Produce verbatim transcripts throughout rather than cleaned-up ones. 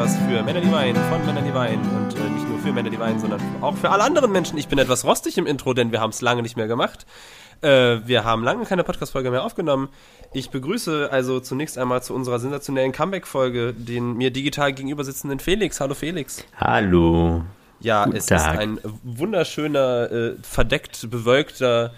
Podcast für Männer, die weinen, von Männern, die weinen und äh, nicht nur für Männer, die weinen, sondern auch für alle anderen Menschen. Ich bin etwas rostig im Intro, denn wir haben es lange nicht mehr gemacht. Äh, wir haben lange keine Podcast-Folge mehr aufgenommen. Ich begrüße also zunächst einmal zu unserer sensationellen Comeback-Folge den mir digital gegenüber sitzenden Felix. Hallo Felix. Hallo. Ja, Guten es Tag. ist ein wunderschöner, äh, verdeckt, bewölkter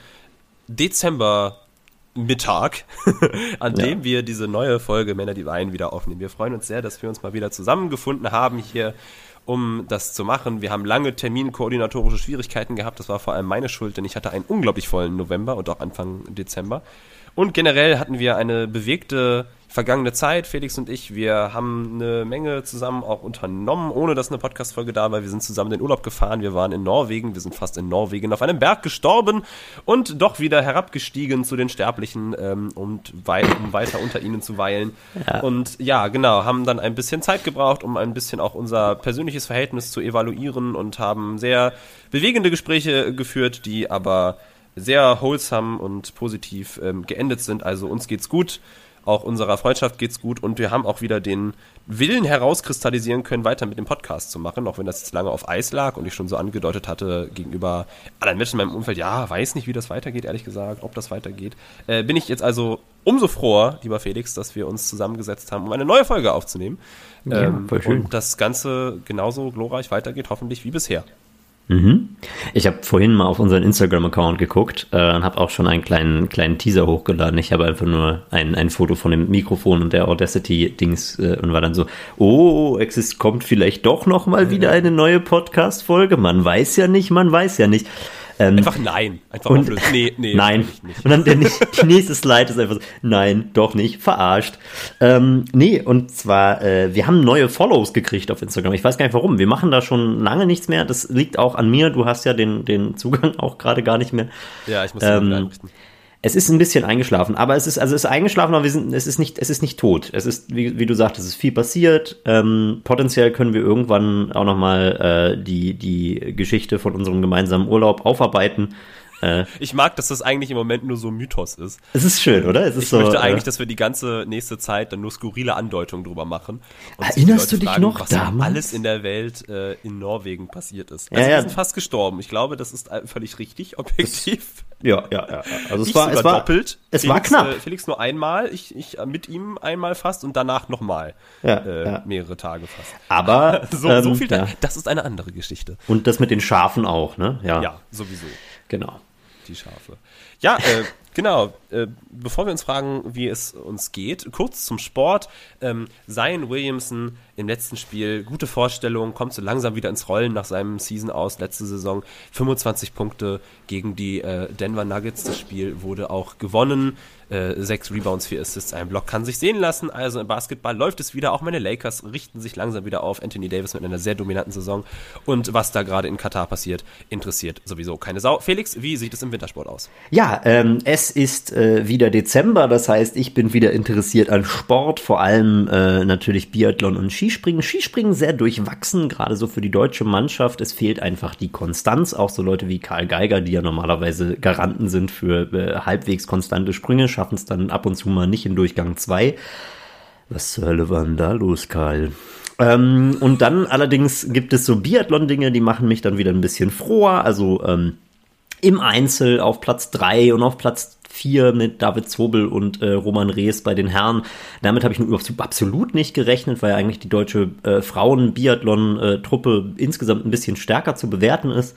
Dezember Mittag, an dem Ja. wir diese neue Folge Männer, die weinen wieder aufnehmen. Wir freuen uns sehr, dass wir uns mal wieder zusammengefunden haben hier, um das zu machen. Wir haben lange terminkoordinatorische Schwierigkeiten gehabt. Das war vor allem meine Schuld, denn ich hatte einen unglaublich vollen November und auch Anfang Dezember. Und generell hatten wir eine bewegte vergangene Zeit, Felix und ich. Wir haben eine Menge zusammen auch unternommen, ohne dass eine Podcast-Folge da war. Wir sind zusammen in den Urlaub gefahren, wir waren in Norwegen, wir sind fast in Norwegen auf einem Berg gestorben und doch wieder herabgestiegen zu den Sterblichen, ähm, und wei- um weiter unter ihnen zu weilen. Ja. Und ja, genau, haben dann ein bisschen Zeit gebraucht, um ein bisschen auch unser persönliches Verhältnis zu evaluieren und haben sehr bewegende Gespräche geführt, die aber sehr wholesome und positiv ähm, geendet sind. Also uns geht's gut, auch unserer Freundschaft geht's gut und wir haben auch wieder den Willen herauskristallisieren können, weiter mit dem Podcast zu machen, auch wenn das jetzt lange auf Eis lag und ich schon so angedeutet hatte gegenüber anderen Menschen in meinem Umfeld, ja, weiß nicht, wie das weitergeht, ehrlich gesagt, ob das weitergeht. Äh, bin ich jetzt also umso froher, lieber Felix, dass wir uns zusammengesetzt haben, um eine neue Folge aufzunehmen. Ja, ähm, voll schön. Und das Ganze genauso glorreich weitergeht, hoffentlich wie bisher. Mhm. Ich habe vorhin mal auf unseren Instagram-Account geguckt äh, und habe auch schon einen kleinen kleinen Teaser hochgeladen. Ich habe einfach nur ein, ein Foto von dem Mikrofon und der Audacity-Dings äh, und war dann so, oh, es kommt vielleicht doch noch mal wieder eine neue Podcast-Folge. Man weiß ja nicht, man weiß ja nicht. Ähm, Einfach nein. Einfach und- auflösen. Nee, nee. Nein. natürlich nicht. Und dann der nächste, nächste Slide ist einfach so, nein, doch nicht, verarscht. Ähm, nee, und zwar, äh, wir haben neue Follows gekriegt auf Instagram. Ich weiß gar nicht warum. Wir machen da schon lange nichts mehr. Das liegt auch an mir. Du hast ja den, den Zugang auch gerade gar nicht mehr. Ja, ich muss den Ähm, wieder einrichten. Es ist ein bisschen eingeschlafen, aber es ist, also es ist eingeschlafen, aber wir sind, es ist nicht, es ist nicht tot. Es ist, wie, wie du sagst, es ist viel passiert. Ähm, potenziell können wir irgendwann auch nochmal äh, die, die Geschichte von unserem gemeinsamen Urlaub aufarbeiten. Äh, Ich mag, dass das eigentlich im Moment nur so Mythos ist. es ist schön, oder? Es ist Ich so, möchte eigentlich, äh, dass wir die ganze nächste Zeit dann nur skurrile Andeutungen drüber machen. Und sich Erinnerst die Leute du dich fragen, noch was so damals? alles in der Welt äh, in Norwegen passiert ist. Ja, Also ja. wir sind fast gestorben. Ich glaube, das ist äh, völlig richtig, objektiv. ja, ja, ja. Also es Ich war, sogar es war doppelt. Es Felix, war knapp. Äh, Felix nur einmal, ich, ich äh, mit ihm einmal fast und danach nochmal. Ja, äh, ja. Mehrere Tage fast. Aber So, ähm, so viel, ja. das ist eine andere Geschichte. Und das mit den Schafen auch, ne? Ja, Ja, sowieso. genau. Die Schafe. Ja, äh, genau. Äh, bevor wir uns fragen, wie es uns geht, kurz zum Sport. Ähm, Zion Williamson im letzten Spiel, gute Vorstellung, kommt so langsam wieder ins Rollen nach seinem Season aus, letzte Saison. fünfundzwanzig Punkte gegen die äh, Denver Nuggets. Das Spiel wurde auch gewonnen. Äh, sechs Rebounds, vier Assists, ein Block kann sich sehen lassen. Also im Basketball läuft es wieder. Auch meine Lakers richten sich langsam wieder auf. Anthony Davis mit einer sehr dominanten Saison. Und was da gerade in Katar passiert, interessiert sowieso keine Sau. Felix, wie sieht es im Wintersport aus? Ja, ähm, es ist äh, wieder Dezember, das heißt, ich bin wieder interessiert an Sport, vor allem äh, natürlich Biathlon und Skispringen. Skispringen sehr durchwachsen, gerade so für die deutsche Mannschaft. Es fehlt einfach die Konstanz, auch so Leute wie Karl Geiger, die ja normalerweise Garanten sind für äh, halbwegs konstante Sprünge, schaffen es dann ab und zu mal nicht in Durchgang zwei. Was zur Hölle war denn da los, Karl? Ähm, und dann allerdings gibt es so Biathlon-Dinge, die machen mich dann wieder ein bisschen froher, also ähm, im Einzel auf Platz drei und auf Platz vier mit David Zobel und äh, Roman Rees bei den Herren. Damit habe ich nur absolut nicht gerechnet, weil eigentlich die deutsche äh, Frauen-Biathlon-Truppe insgesamt ein bisschen stärker zu bewerten ist.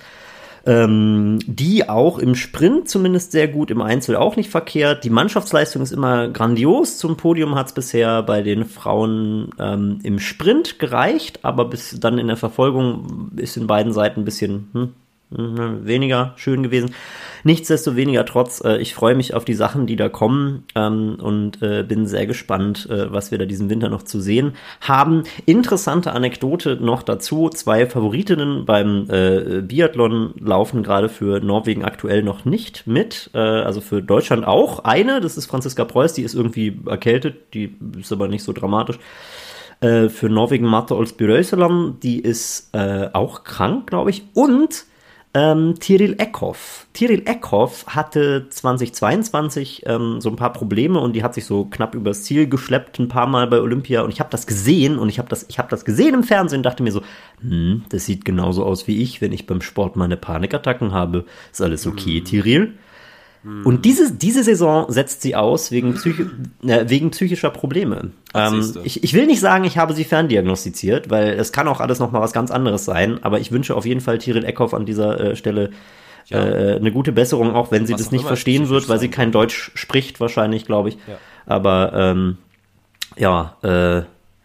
Ähm, die auch im Sprint zumindest sehr gut, im Einzel auch nicht verkehrt. Die Mannschaftsleistung ist immer grandios. Zum Podium hat es bisher bei den Frauen ähm, im Sprint gereicht, aber bis dann in der Verfolgung ist in beiden Seiten ein bisschen hm, weniger schön gewesen. Nichtsdestoweniger trotz, äh, ich freue mich auf die Sachen, die da kommen ähm, und äh, bin sehr gespannt, äh, was wir da diesen Winter noch zu sehen haben. Interessante Anekdote noch dazu, zwei Favoritinnen beim äh, Biathlon laufen gerade für Norwegen aktuell noch nicht mit, äh, also für Deutschland auch. Eine, das ist Franziska Preuß, die ist irgendwie erkältet, die ist aber nicht so dramatisch. Äh, für Norwegen Marte Olsbjørøyseland, die ist äh, auch krank, glaube ich, und Ähm, Tiril Eckhoff. Tiril Eckhoff hatte zweitausendzweiundzwanzig ähm, so ein paar Probleme und die hat sich so knapp übers Ziel geschleppt ein paar Mal bei Olympia und ich habe das gesehen und ich habe das, ich habe das gesehen im Fernsehen und dachte mir so, hm, das sieht genauso aus wie ich, wenn ich beim Sport meine Panikattacken habe. Ist alles okay, mhm. Tiril? Und diese, diese Saison setzt sie aus wegen, Psychi- äh, wegen psychischer Probleme. Ähm, ich, ich will nicht sagen, ich habe sie ferndiagnostiziert, weil es kann auch alles nochmal was ganz anderes sein, aber ich wünsche auf jeden Fall Tiril Eckhoff an dieser äh, Stelle ja. äh, eine gute Besserung, auch wenn sie was das nicht verstehen wird, weil sie kein Deutsch spricht wahrscheinlich, glaube ich. Ja. Aber ähm, ja, äh,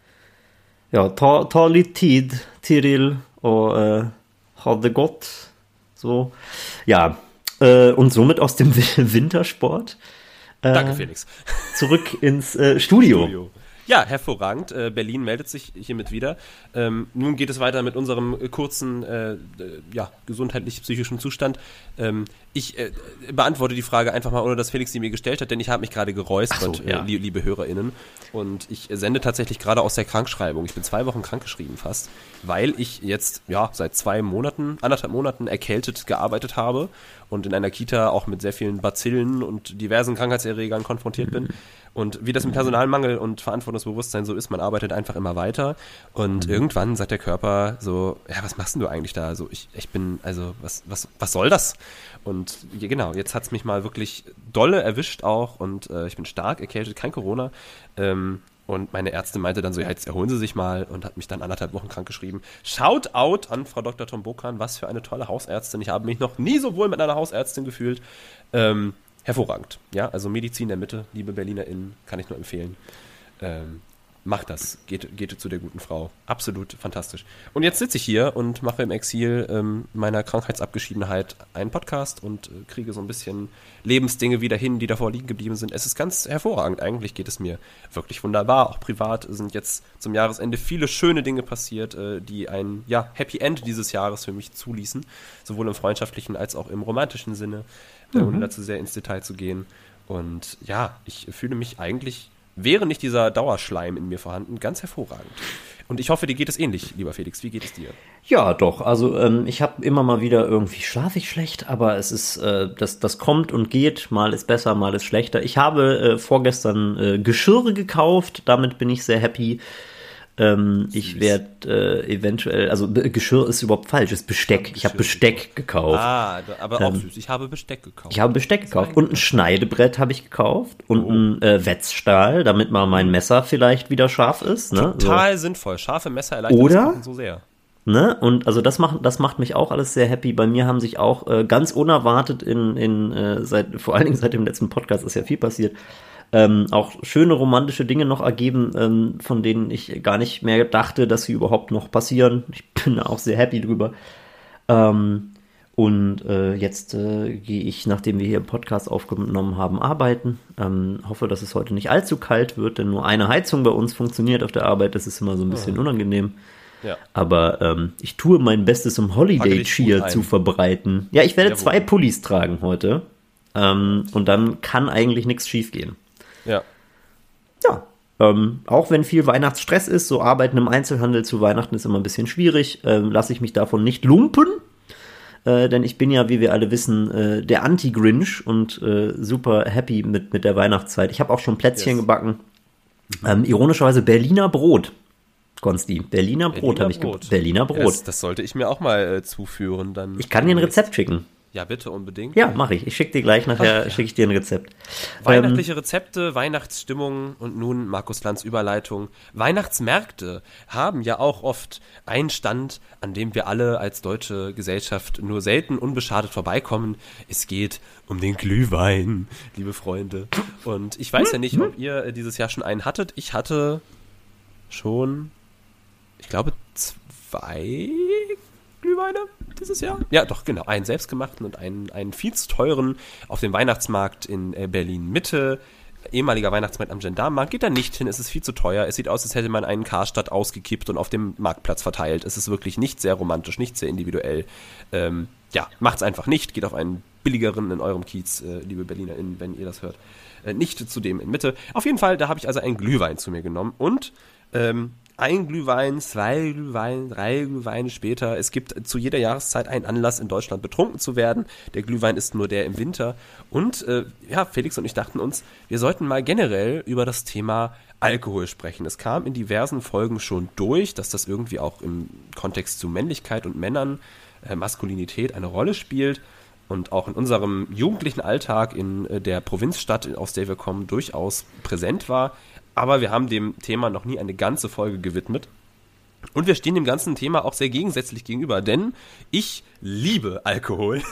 ja, ta, ta litt tid, Tiril, og äh, ha det godt. So, ja. Und somit aus dem Wintersport äh, Danke, Felix. Zurück ins äh, Studio. Studio. Ja, hervorragend. Äh, Berlin meldet sich hiermit wieder. Ähm, nun geht es weiter mit unserem äh, kurzen, äh, äh, ja, gesundheitlich-psychischen Zustand. Ähm, ich äh, beantworte die Frage einfach mal, ohne dass Felix sie mir gestellt hat, denn ich habe mich gerade geräuspert, so, ja. äh, liebe HörerInnen. Und ich sende tatsächlich gerade aus der Krankschreibung. Ich bin zwei Wochen krankgeschrieben fast, weil ich jetzt, ja, seit zwei Monaten, anderthalb Monaten erkältet gearbeitet habe und in einer Kita auch mit sehr vielen Bazillen und diversen Krankheitserregern konfrontiert bin. Und wie das mit Personalmangel und Verantwortungsbewusstsein so ist, man arbeitet einfach immer weiter und mhm. irgendwann sagt der Körper so, ja, was machst denn du eigentlich da? So, ich, ich bin, also, was, was, was soll das? Und ja, genau, jetzt hat's mich mal wirklich dolle erwischt auch und äh, ich bin stark erkältet, kein Corona. Ähm, und meine Ärztin meinte dann so, ja, jetzt erholen Sie sich mal und hat mich dann anderthalb Wochen krank geschrieben. Shout out an Frau Doktor Tom Bokan, was für eine tolle Hausärztin. Ich habe mich noch nie so wohl mit einer Hausärztin gefühlt. Ähm, Hervorragend, ja, also Medizin der Mitte, liebe BerlinerInnen, kann ich nur empfehlen. Ähm, macht das, geht, geht zu der guten Frau, absolut fantastisch. Und jetzt sitze ich hier und mache im Exil ähm, meiner Krankheitsabgeschiedenheit einen Podcast und äh, kriege so ein bisschen Lebensdinge wieder hin, die davor liegen geblieben sind. Es ist ganz hervorragend, eigentlich geht es mir wirklich wunderbar. Auch privat sind jetzt zum Jahresende viele schöne Dinge passiert, äh, die ein ja, Happy End dieses Jahres für mich zuließen, sowohl im freundschaftlichen als auch im romantischen Sinne. Mhm. Ohne dazu sehr ins Detail zu gehen. Und ja, ich fühle mich eigentlich, wäre nicht dieser Dauerschleim in mir vorhanden, ganz hervorragend. Und ich hoffe, dir geht es ähnlich, lieber Felix. Wie geht es dir? Ja, doch. Also ähm, ich habe immer mal wieder irgendwie schlafe ich schlecht, aber es ist, äh, das, das kommt und geht. Mal ist besser, mal ist schlechter. Ich habe äh, vorgestern äh, Geschirr gekauft. Damit bin ich sehr happy. Ähm, ich werde äh, eventuell, also B- Geschirr ist überhaupt falsch, ist Besteck. Ich habe Besteck gekauft. Ah, aber auch ähm, süß. Ich habe Besteck gekauft. Ich habe Besteck gekauft und ein Schneidebrett habe ich gekauft und oh. ein äh, Wetzstahl, damit mal mein Messer vielleicht wieder scharf ist. Ne? Total so. Sinnvoll. Scharfe Messer erleichtern das Kochen so sehr. Ne? Und also das macht, das macht mich auch alles sehr happy. Bei mir haben sich auch äh, ganz unerwartet in, in äh, seit, vor allen Dingen seit dem letzten Podcast ist ja viel passiert. Ähm, auch schöne romantische Dinge noch ergeben, ähm, von denen ich gar nicht mehr dachte, dass sie überhaupt noch passieren. Ich bin da auch sehr happy drüber. Ähm, und äh, jetzt äh, gehe ich, nachdem wir hier im Podcast aufgenommen haben, arbeiten. Ähm, hoffe, dass es heute nicht allzu kalt wird, denn nur eine Heizung bei uns funktioniert auf der Arbeit. Das ist immer so ein bisschen oh. unangenehm. Ja. Aber ähm, ich tue mein Bestes, um Holiday Cheer zu verbreiten. Ja, ich werde ja, zwei Pullis tragen heute. Ähm, und dann kann eigentlich nichts schief gehen. Ja. Ja, ähm, auch wenn viel Weihnachtsstress ist, so Arbeiten im Einzelhandel zu Weihnachten ist immer ein bisschen schwierig, ähm, lasse ich mich davon nicht lumpen, äh, denn ich bin ja, wie wir alle wissen, äh, der Anti-Grinch und äh, super happy mit, mit der Weihnachtszeit. Ich habe auch schon Plätzchen yes. gebacken. Ähm, ironischerweise Berliner Brot, Konsti. Berliner Brot Berliner habe ich Brot. Ge- Berliner Brot. Das, das sollte ich mir auch mal äh, zuführen. Dann ich kann dir ein Rezept schicken. Ja, bitte, unbedingt. Ja, mache ich. Ich schicke dir gleich nachher, ja. schicke ich dir ein Rezept. Weihnachtliche ähm, Rezepte, Weihnachtsstimmung und nun Markus Lanz Überleitung. Weihnachtsmärkte haben ja auch oft einen Stand, an dem wir alle als deutsche Gesellschaft nur selten unbeschadet vorbeikommen. Es geht um den Glühwein, liebe Freunde. Und ich weiß ja nicht, ob ihr dieses Jahr schon einen hattet. Ich hatte schon, ich glaube, zwei Glühweine dieses Jahr? Ja, doch, genau. Einen selbstgemachten und einen, einen viel zu teuren auf dem Weihnachtsmarkt in äh, Berlin-Mitte. Ehemaliger Weihnachtsmarkt am Gendarmenmarkt. Geht da nicht hin, es ist viel zu teuer. Es sieht aus, als hätte man einen Karstadt ausgekippt und auf dem Marktplatz verteilt. Es ist wirklich nicht sehr romantisch, nicht sehr individuell. Ähm, ja, macht's einfach nicht. Geht auf einen billigeren in eurem Kiez, äh, liebe BerlinerInnen, wenn ihr das hört. Äh, nicht zu dem in Mitte. Auf jeden Fall, da habe ich also einen Glühwein zu mir genommen und ähm, ein Glühwein, zwei Glühwein, drei Glühweine später. Es gibt zu jeder Jahreszeit einen Anlass, in Deutschland betrunken zu werden. Der Glühwein ist nur der im Winter. Und äh, ja, Felix und ich dachten uns, wir sollten mal generell über das Thema Alkohol sprechen. Es kam in diversen Folgen schon durch, dass das irgendwie auch im Kontext zu Männlichkeit und Männern, äh, Maskulinität eine Rolle spielt. Und auch in unserem jugendlichen Alltag in äh, der Provinzstadt, aus der wir kommen, durchaus präsent war. Aber wir haben dem Thema noch nie eine ganze Folge gewidmet. Und wir stehen dem ganzen Thema auch sehr gegensätzlich gegenüber, denn ich liebe Alkohol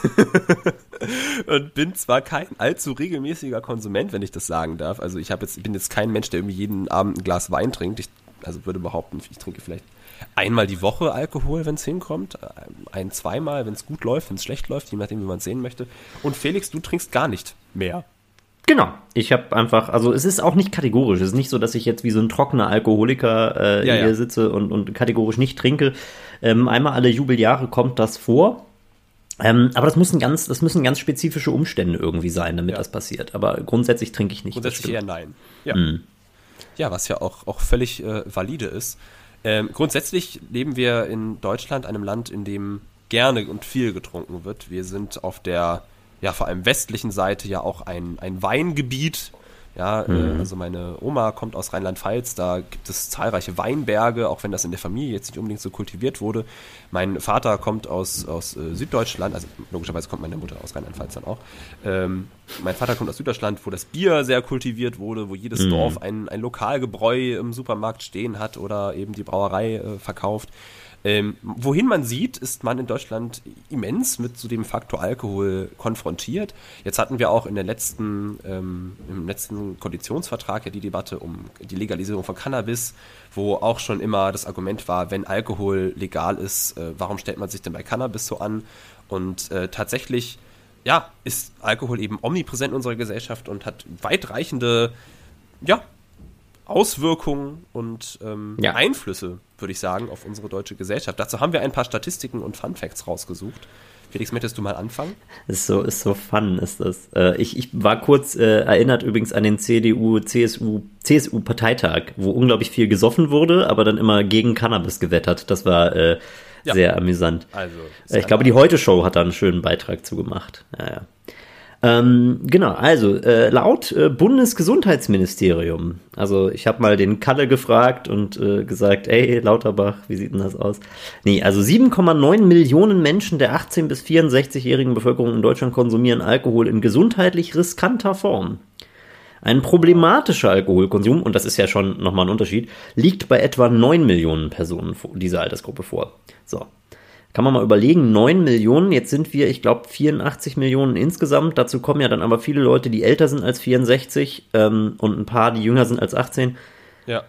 und bin zwar kein allzu regelmäßiger Konsument, wenn ich das sagen darf. Also ich habe jetzt, bin jetzt kein Mensch, der irgendwie jeden Abend ein Glas Wein trinkt. Ich also würde behaupten, ich trinke vielleicht einmal die Woche Alkohol, wenn es hinkommt. Ein-, zweimal, wenn es gut läuft, wenn es schlecht läuft, je nachdem, wie man es sehen möchte. Und Felix, du trinkst gar nicht mehr. Genau, ich habe einfach, also es ist auch nicht kategorisch, es ist nicht so, dass ich jetzt wie so ein trockener Alkoholiker äh, ja, hier ja. sitze und, und kategorisch nicht trinke. Ähm, einmal alle Jubeljahre kommt das vor, ähm, aber das müssen ganz, das müssen ganz spezifische Umstände irgendwie sein, damit ja. das passiert. Aber grundsätzlich trinke ich nicht. Grundsätzlich eher nein. Ja, mm. ja was ja auch, auch völlig äh, valide ist. Ähm, grundsätzlich leben wir in Deutschland, einem Land, in dem gerne und viel getrunken wird. Wir sind auf der ja, vor allem westlichen Seite ja auch ein, ein Weingebiet. Ja, mhm. äh, also meine Oma kommt aus Rheinland-Pfalz, da gibt es zahlreiche Weinberge, auch wenn das in der Familie jetzt nicht unbedingt so kultiviert wurde. Mein Vater kommt aus, aus äh, Süddeutschland, also logischerweise kommt meine Mutter aus Rheinland-Pfalz dann auch. Ähm, mein Vater kommt aus Süddeutschland, wo das Bier sehr kultiviert wurde, wo jedes mhm. Dorf ein, ein Lokalgebräu im Supermarkt stehen hat oder eben die Brauerei äh, verkauft. Ähm, wohin man sieht, ist man in Deutschland immens mit so dem Faktor Alkohol konfrontiert. Jetzt hatten wir auch in der letzten, ähm, im letzten Koalitionsvertrag ja die Debatte um die Legalisierung von Cannabis, wo auch schon immer das Argument war, wenn Alkohol legal ist, äh, warum stellt man sich denn bei Cannabis so an? Und äh, tatsächlich, ja, ist Alkohol eben omnipräsent in unserer Gesellschaft und hat weitreichende, ja, Auswirkungen und ähm, ja. Einflüsse, würde ich sagen, auf unsere deutsche Gesellschaft. Dazu haben wir ein paar Statistiken und Funfacts rausgesucht. Felix, möchtest du mal anfangen? Ist so, ist so fun, ist das. Äh, ich, ich war kurz äh, erinnert übrigens an den C D U, C S U, C S U-Parteitag, wo unglaublich viel gesoffen wurde, aber dann immer gegen Cannabis gewettert. Das war äh, ja. sehr amüsant. Also, äh, ich glaube, die Heute-Show hat da einen schönen Beitrag zu gemacht. Ja, ja. Ähm, genau, also äh, laut äh, Bundesgesundheitsministerium, also ich habe mal den Kalle gefragt und äh, gesagt, ey Lauterbach, wie sieht denn das aus? Nee, also sieben Komma neun Millionen Menschen der achtzehn- bis vierundsechzigjährigen Bevölkerung in Deutschland konsumieren Alkohol in gesundheitlich riskanter Form. Ein problematischer Alkoholkonsum, und das ist ja schon nochmal ein Unterschied, liegt bei etwa neun Millionen Personen dieser Altersgruppe vor. So. Kann man mal überlegen, neun Millionen, jetzt sind wir, ich glaube, vierundachtzig Millionen insgesamt. Dazu kommen ja dann aber viele Leute, die älter sind als vierundsechzig ähm, und ein paar, die jünger sind als achtzehn. Ja.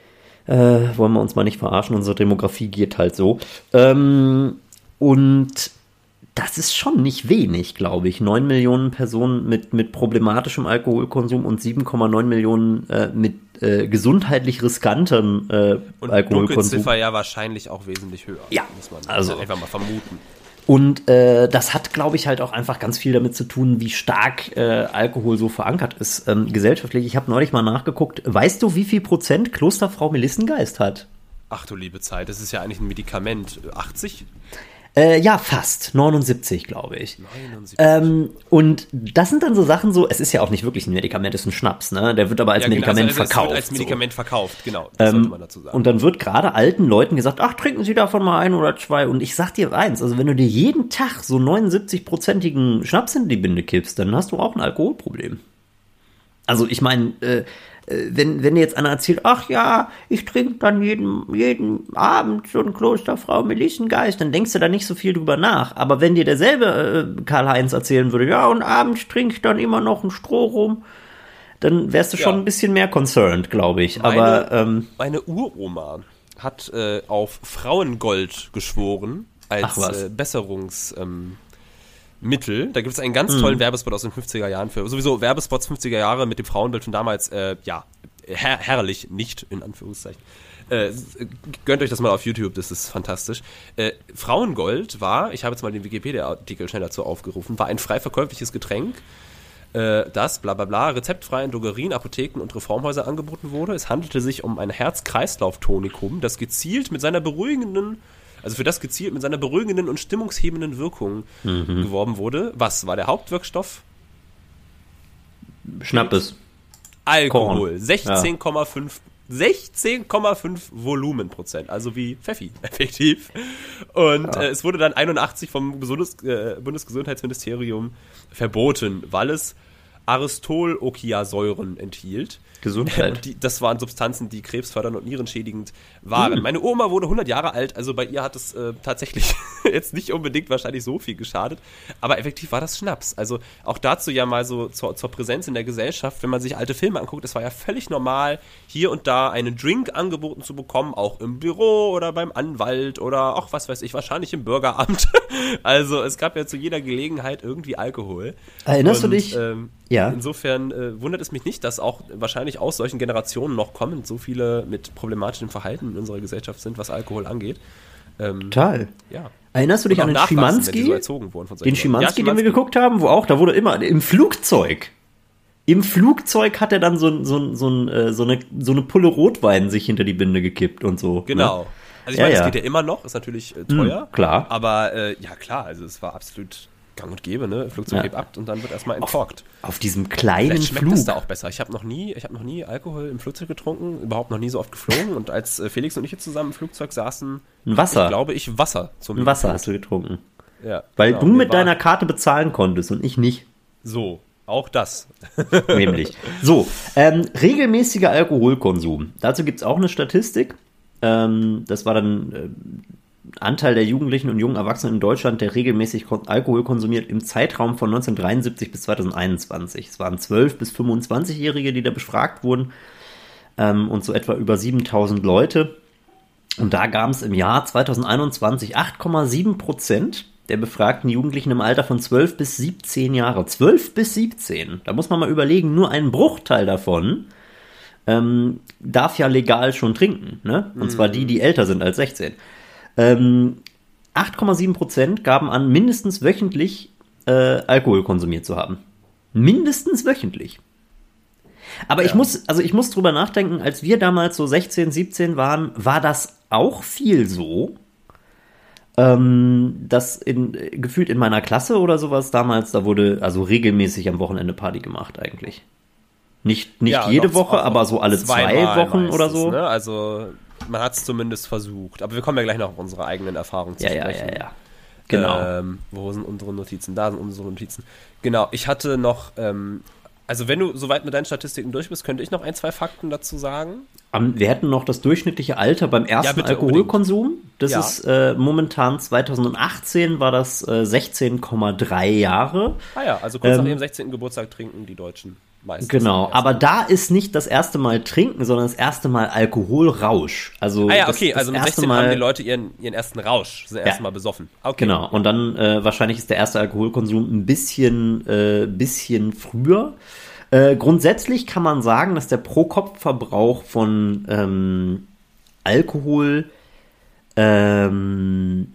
Äh, wollen wir uns mal nicht verarschen, unsere Demografie geht halt so. Ähm, und das ist schon nicht wenig, glaube ich. neun Millionen Personen mit, mit problematischem Alkoholkonsum und sieben Komma neun Millionen äh, mit äh, gesundheitlich riskantem äh, und Alkoholkonsum. Und Dunkelziffer ja wahrscheinlich auch wesentlich höher. Ja, muss man also einfach mal vermuten. Und äh, das hat, glaube ich, halt auch einfach ganz viel damit zu tun, wie stark äh, Alkohol so verankert ist ähm, gesellschaftlich. Ich habe neulich mal nachgeguckt. Weißt du, wie viel Prozent Klosterfrau Melissengeist hat? Ach du liebe Zeit, das ist ja eigentlich ein Medikament. achtzig? Äh, ja, fast. neunundsiebzig, glaube ich. neunundsiebzig. Ähm, und das sind dann so Sachen so, es ist ja auch nicht wirklich ein Medikament, es ist ein Schnaps, ne? Der wird aber als ja, Medikament genau, also, also verkauft. Es wird als Medikament so. verkauft, genau. Das ähm, sollte man dazu sagen. Und dann wird gerade alten Leuten gesagt, ach, trinken Sie davon mal ein oder zwei. Und ich sag dir eins, also wenn du dir jeden Tag so neunundsiebzig-prozentigen Schnaps in die Binde kippst, dann hast du auch ein Alkoholproblem. Also ich meine, äh, Wenn, wenn dir jetzt einer erzählt, ach ja, ich trinke dann jeden, jeden Abend so ein Klosterfrau Melissengeist, dann denkst du da nicht so viel drüber nach. Aber wenn dir derselbe äh, Karl-Heinz erzählen würde, ja, und abends trinke ich dann immer noch ein Stroh rum, dann wärst du ja. schon ein bisschen mehr concerned, glaube ich. Meine, Aber ähm, meine Uroma hat äh, auf Frauengold geschworen als äh, Besserungs... Ähm, Mittel. Da gibt es einen ganz tollen mhm. Werbespot aus den fünfziger Jahren für, sowieso Werbespots fünfziger Jahre mit dem Frauenbild von damals, äh, ja, her- herrlich, nicht, in Anführungszeichen. Äh, gönnt euch das mal auf YouTube, das ist fantastisch. Äh, Frauengold war, ich habe jetzt mal den Wikipedia-Artikel schnell dazu aufgerufen, war ein frei verkäufliches Getränk, äh, das, bla bla bla, rezeptfrei in Drogerien, Apotheken und Reformhäusern angeboten wurde. Es handelte sich um ein Herz-Kreislauf-Tonikum, das gezielt mit seiner beruhigenden, also für das gezielt mit seiner beruhigenden und stimmungshebenden Wirkung mhm. geworben wurde. Was war der Hauptwirkstoff? Schnappes. Alkohol. sechzehn Komma fünf sechzehn Komma fünf Volumenprozent, also wie Pfeffi, effektiv. Und ja. äh, es wurde dann einundachtzig vom Bundes, äh, Bundesgesundheitsministerium verboten, weil es Aristol-Okiasäuren enthielt. Gesundheit. Und die, das waren Substanzen, die krebsfördernd und nierenschädigend waren. Mhm. Meine Oma wurde hundert Jahre alt, also bei ihr hat es äh, tatsächlich jetzt nicht unbedingt wahrscheinlich so viel geschadet, aber effektiv war das Schnaps. Also auch dazu ja mal so zur, zur Präsenz in der Gesellschaft, wenn man sich alte Filme anguckt, es war ja völlig normal, hier und da einen Drink angeboten zu bekommen, auch im Büro oder beim Anwalt oder auch, was weiß ich, wahrscheinlich im Bürgeramt. Also es gab ja zu jeder Gelegenheit irgendwie Alkohol. Erinnerst und, du dich? Ähm, ja. Insofern äh, wundert es mich nicht, dass auch wahrscheinlich aus solchen Generationen noch kommend so viele mit problematischem Verhalten in unserer Gesellschaft sind, was Alkohol angeht. Ähm, Total. Ja. Erinnerst du dich an den Schimanski? So den Schimanski, ja, den wir geguckt haben, wo auch, da wurde immer im Flugzeug. Im Flugzeug hat er dann so, so, so, so, so, eine, so eine Pulle Rotwein sich hinter die Binde gekippt und so. Genau. Ne? Also ich ja, meine, ja. es geht ja immer noch, ist natürlich äh, teuer. Hm, klar. Aber äh, ja klar, also es war absolut gang und gäbe, ne? Flugzeug Ja. hebt ab und dann wird erstmal entkorkt. Auf, auf diesem kleinen Vielleicht schmeckt Flug. es da auch besser. Ich habe noch nie, ich habe noch nie Alkohol im Flugzeug getrunken, überhaupt noch nie so oft geflogen. Und als äh, Felix und ich jetzt zusammen im Flugzeug saßen, Ein Wasser. ich glaube ich Wasser zum Ein Wasser hast du getrunken. Ja, Weil genau. du Mir mit war- deiner Karte bezahlen konntest und ich nicht. So, auch das. Nämlich. So, ähm, regelmäßiger Alkoholkonsum. Dazu gibt's auch eine Statistik. Ähm, das war dann äh, Anteil der Jugendlichen und jungen Erwachsenen in Deutschland, der regelmäßig Kon- Alkohol konsumiert im Zeitraum von neunzehnhundertdreiundsiebzig bis zweitausendeinundzwanzig. Es waren zwölf- bis fünfundzwanzigjährige, die da befragt wurden, ähm, und so etwa über siebentausend Leute. Und da gab es im Jahr zweitausendeinundzwanzig acht Komma sieben Prozent der befragten Jugendlichen im Alter von zwölf bis siebzehn Jahre. zwölf bis siebzehn. Da muss man mal überlegen, nur ein Bruchteil davon ähm, darf ja legal schon trinken, ne? Und zwar die, die älter sind als sechzehn. Ähm, acht Komma sieben Prozent gaben an, mindestens wöchentlich äh, Alkohol konsumiert zu haben. Mindestens wöchentlich. Aber Ja. ich muss, also ich muss drüber nachdenken, als wir damals so sechzehn, siebzehn waren, war das auch viel so, ähm, dass in, gefühlt in meiner Klasse oder sowas damals, da wurde also regelmäßig am Wochenende Party gemacht eigentlich. Nicht, nicht Ja, jede noch- Woche, auch aber noch so alle zwei zweimal Wochen meistens, oder so. Ne? Also man hat es zumindest versucht. Aber wir kommen ja gleich noch auf unsere eigenen Erfahrungen zu Ja, ja, sprechen. ja, ja. Genau. Ähm, wo sind unsere Notizen? Da sind unsere Notizen. Genau, ich hatte noch, ähm, also wenn du soweit mit deinen Statistiken durch bist, könnte ich noch ein, zwei Fakten dazu sagen. Am- Wir hätten noch das durchschnittliche Alter beim ersten bitte, Alkoholkonsum. Das Ja. ist äh, momentan zweitausendachtzehn war das äh, sechzehn Komma drei Jahre. Ah ja, also kurz Ähm, nach ihrem sechzehnten Geburtstag trinken die Deutschen meistens. Genau, Erst. aber da ist nicht das erste Mal trinken, sondern das erste Mal Alkoholrausch. Also Ah ja, das, okay, das also mit erste sechzehn Mal, haben die Leute ihren, ihren ersten Rausch, sind erst mal besoffen. Okay. Genau, und dann äh, wahrscheinlich ist der erste Alkoholkonsum ein bisschen, äh, bisschen früher. Äh, grundsätzlich kann man sagen, dass der Pro-Kopf-Verbrauch von ähm, Alkohol ähm,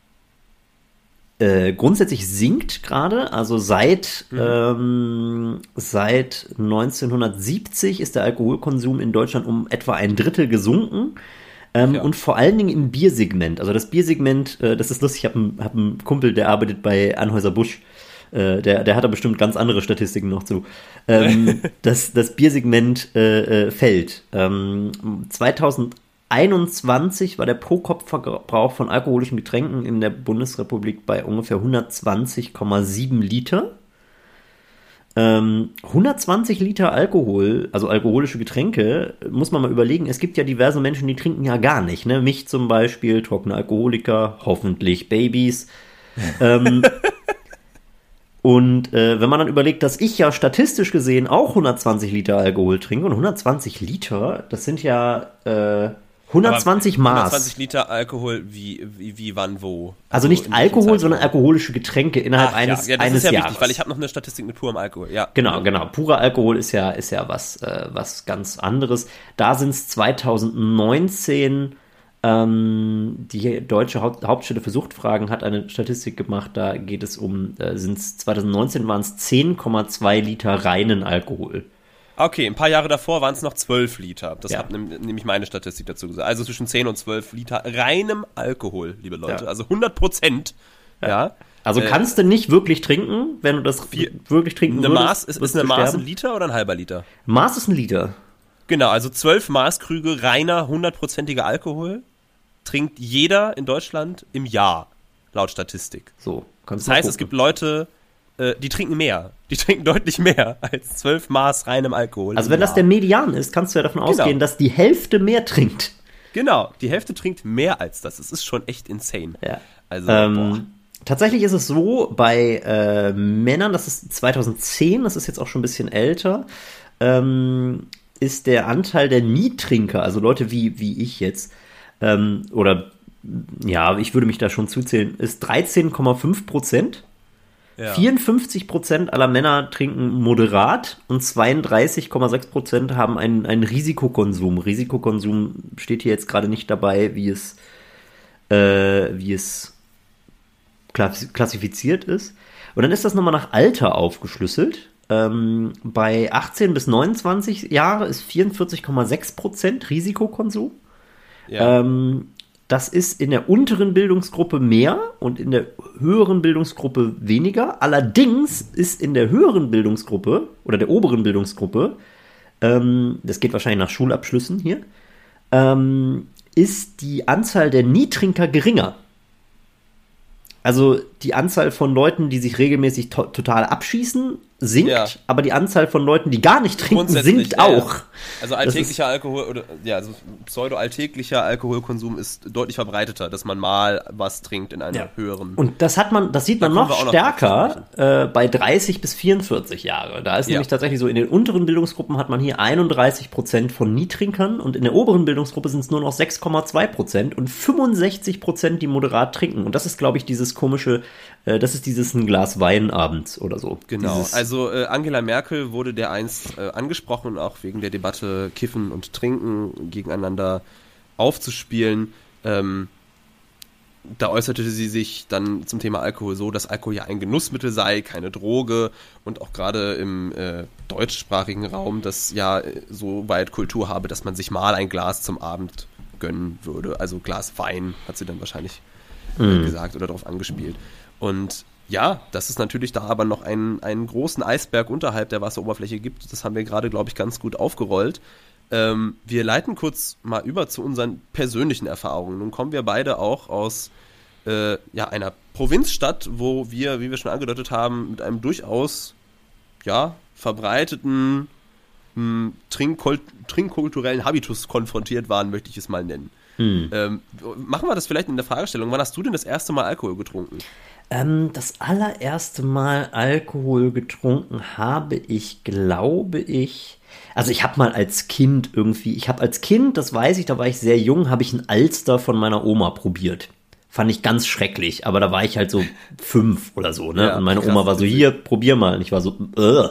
äh, grundsätzlich sinkt gerade. Also seit, Mhm. ähm, seit neunzehnhundertsiebzig ist der Alkoholkonsum in Deutschland um etwa ein Drittel gesunken. Ähm, Ja. Und vor allen Dingen im Biersegment. Also das Biersegment, äh, das ist lustig, ich habe einen, hab einen Kumpel, der arbeitet bei Anheuser-Busch. Äh, der, der hat da bestimmt ganz andere Statistiken noch zu. Ähm, das, das Biersegment äh, äh, fällt. Ähm, zweitausendeinundzwanzig war der Pro-Kopf-Verbrauch von alkoholischen Getränken in der Bundesrepublik bei ungefähr hundertzwanzig Komma sieben Liter. Ähm, hundertzwanzig Liter Alkohol, also alkoholische Getränke, muss man mal überlegen. Es gibt ja diverse Menschen, die trinken ja gar nicht. Ne? Mich zum Beispiel, trockene Alkoholiker, hoffentlich Babys. ähm, Und äh, wenn man dann überlegt, dass ich ja statistisch gesehen auch hundertzwanzig Liter Alkohol trinke, und hundertzwanzig Liter, das sind ja äh, hundertzwanzig Aber Maß. hundertzwanzig Liter Alkohol, wie, wie, wie wann, wo? Also nicht in welchem Alkohol, Zeitraum? sondern alkoholische Getränke innerhalb Ach, eines, ja, ja, das eines ist ja Jahres. wichtig, weil ich habe noch eine Statistik mit purem Alkohol. Ja. Genau, genau. Purer Alkohol ist ja, ist ja was, äh, was ganz anderes. Da sind es zweitausendneunzehn Ähm, die Deutsche Haupt- Hauptstelle für Suchtfragen hat eine Statistik gemacht, da geht es um, äh, sind's zwanzig neunzehn waren es zehn Komma zwei Liter reinen Alkohol. Okay, ein paar Jahre davor waren es noch zwölf Liter. Das Ja. hat nem- nämlich meine Statistik dazu gesagt. Also zwischen zehn und zwölf Liter reinem Alkohol, liebe Leute. Ja. Also hundert Prozent. Ja. Also Äh, kannst du nicht wirklich trinken, wenn du das Vier- wirklich trinken Eine würdest. Maß, ist, wirst ist eine du Maß ein sterben. Liter oder ein halber Liter? Maß ist ein Liter. Genau, also zwölf Maßkrüge reiner, hundertprozentiger Alkohol trinkt jeder in Deutschland im Jahr, laut Statistik. So, kannst Das heißt, es gibt Leute, äh, die trinken mehr. Die trinken deutlich mehr als zwölf Maß reinem Alkohol. Also im wenn das Jahr. der Median ist, kannst du ja davon Genau. ausgehen, dass die Hälfte mehr trinkt. Genau, die Hälfte trinkt mehr als das. Es ist schon echt insane. Ja. Also, boah. Ähm, tatsächlich ist es so, bei äh, Männern, das ist zweitausendzehn, das ist jetzt auch schon ein bisschen älter, ähm, ist der Anteil der Nietrinker, also Leute wie, wie ich jetzt, ähm, oder ja, ich würde mich da schon zuzählen, ist dreizehn Komma fünf Prozent. Ja. vierundfünfzig Prozent aller Männer trinken moderat und zweiunddreißig Komma sechs Prozent haben einen, einen Risikokonsum. Risikokonsum steht hier jetzt gerade nicht dabei, wie es, äh, wie es klass- klassifiziert ist. Und dann ist das nochmal nach Alter aufgeschlüsselt. Ähm, bei achtzehn bis neunundzwanzig Jahre ist vierundvierzig Komma sechs Prozent Risikokonsum. Ja. Ähm, das ist in der unteren Bildungsgruppe mehr und in der höheren Bildungsgruppe weniger. Allerdings ist in der höheren Bildungsgruppe oder der oberen Bildungsgruppe, ähm, das geht wahrscheinlich nach Schulabschlüssen hier, ähm, ist die Anzahl der Nietrinker geringer. Also die Anzahl von Leuten, die sich regelmäßig to- total abschießen, sinkt, Ja. aber die Anzahl von Leuten, die gar nicht trinken, Grundsätzlich, sinkt ja, ja. auch. Also alltäglicher Alkohol oder ja, also pseudo-alltäglicher Alkoholkonsum ist deutlich verbreiteter, dass man mal was trinkt in einer Ja. höheren. Und das hat man, das sieht man Da kommen noch wir auch noch stärker äh, bei dreißig bis vierundvierzig Jahre. Da ist Ja. nämlich tatsächlich so, in den unteren Bildungsgruppen hat man hier einunddreißig Prozent von Nietrinkern und in der oberen Bildungsgruppe sind es nur noch sechs Komma zwei Prozent und fünfundsechzig Prozent, die moderat trinken. Und das ist, glaube ich, dieses komische, äh, das ist dieses ein Glas Wein abends oder so. Genau, Dieses, also äh, Angela Merkel wurde der einst äh, angesprochen, auch wegen der Debatte Kiffen und Trinken gegeneinander aufzuspielen. Ähm, da äußerte sie sich dann zum Thema Alkohol so, dass Alkohol ja ein Genussmittel sei, keine Droge und auch gerade im äh, deutschsprachigen Raum das ja äh, so weit Kultur habe, dass man sich mal ein Glas zum Abend gönnen würde. Also Glas Wein, hat sie dann wahrscheinlich äh, gesagt oder darauf angespielt. Und ja, dass es natürlich da aber noch einen, einen großen Eisberg unterhalb der Wasseroberfläche gibt. Das haben wir gerade, glaube ich, ganz gut aufgerollt. Ähm, wir leiten kurz mal über zu unseren persönlichen Erfahrungen. Nun kommen wir beide auch aus äh, ja, einer Provinzstadt, wo wir, wie wir schon angedeutet haben, mit einem durchaus ja, verbreiteten mh, Trinkkult- trinkkulturellen Habitus konfrontiert waren, möchte ich es mal nennen. Hm. Ähm, machen wir das vielleicht in der Fragestellung. Wann hast du denn das erste Mal Alkohol getrunken? Ähm, das allererste Mal Alkohol getrunken habe ich, glaube ich, also ich habe mal als Kind irgendwie, ich habe als Kind, das weiß ich, da war ich sehr jung, habe ich ein Alster von meiner Oma probiert. Fand ich ganz schrecklich, aber da war ich halt so fünf oder so, ne? Ja, und meine krass, Oma war so, witzig. hier, probier mal. Und ich war so, äh.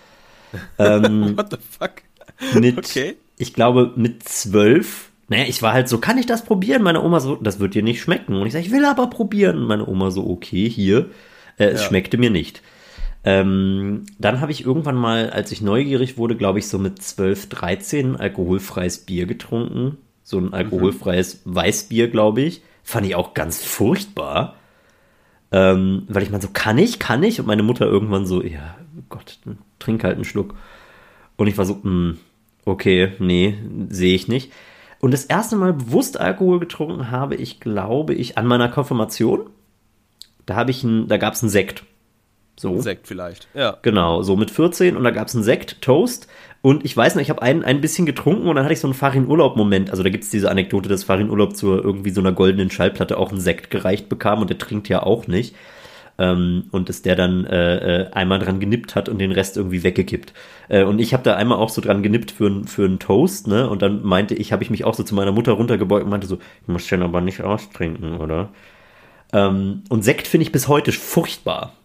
ähm, What the fuck? mit, Okay. ich glaube, mit zwölf. Naja, ich war halt so, kann ich das probieren? Meine Oma so, das wird dir nicht schmecken. Und ich sage, ich will aber probieren. Und meine Oma so, okay, hier. Äh, es Ja. schmeckte mir nicht. Ähm, dann habe ich irgendwann mal, als ich neugierig wurde, glaube ich, so mit zwölf, dreizehn alkoholfreies Bier getrunken. So ein alkoholfreies Weißbier, glaube ich. Fand ich auch ganz furchtbar. Ähm, weil ich meine, so, kann ich, kann ich? Und meine Mutter irgendwann so, ja, Gott, dann trink halt einen Schluck. Und ich war so, mh, okay, nee, sehe ich nicht. Und das erste Mal bewusst Alkohol getrunken habe ich, glaube ich, an meiner Konfirmation. Da habe ich ein, da gab es einen Sekt. So. Sekt vielleicht, ja. Genau, so mit vierzehn und da gab es einen Sekt, Toast. Und ich weiß noch, ich habe ein, ein bisschen getrunken und dann hatte ich so einen Farin-Urlaub-Moment. Also da gibt es diese Anekdote, dass Farin Urlaub zu irgendwie so einer goldenen Schallplatte auch einen Sekt gereicht bekam und der trinkt ja auch nicht. Ähm, und dass der dann äh, äh, einmal dran genippt hat und den Rest irgendwie weggekippt. Äh, und ich habe da einmal auch so dran genippt für, n- für einen Toast, ne? Und dann meinte ich, habe ich mich auch so zu meiner Mutter runtergebeugt und meinte so, ich muss den aber nicht austrinken, oder? Ähm, und Sekt finde ich bis heute furchtbar.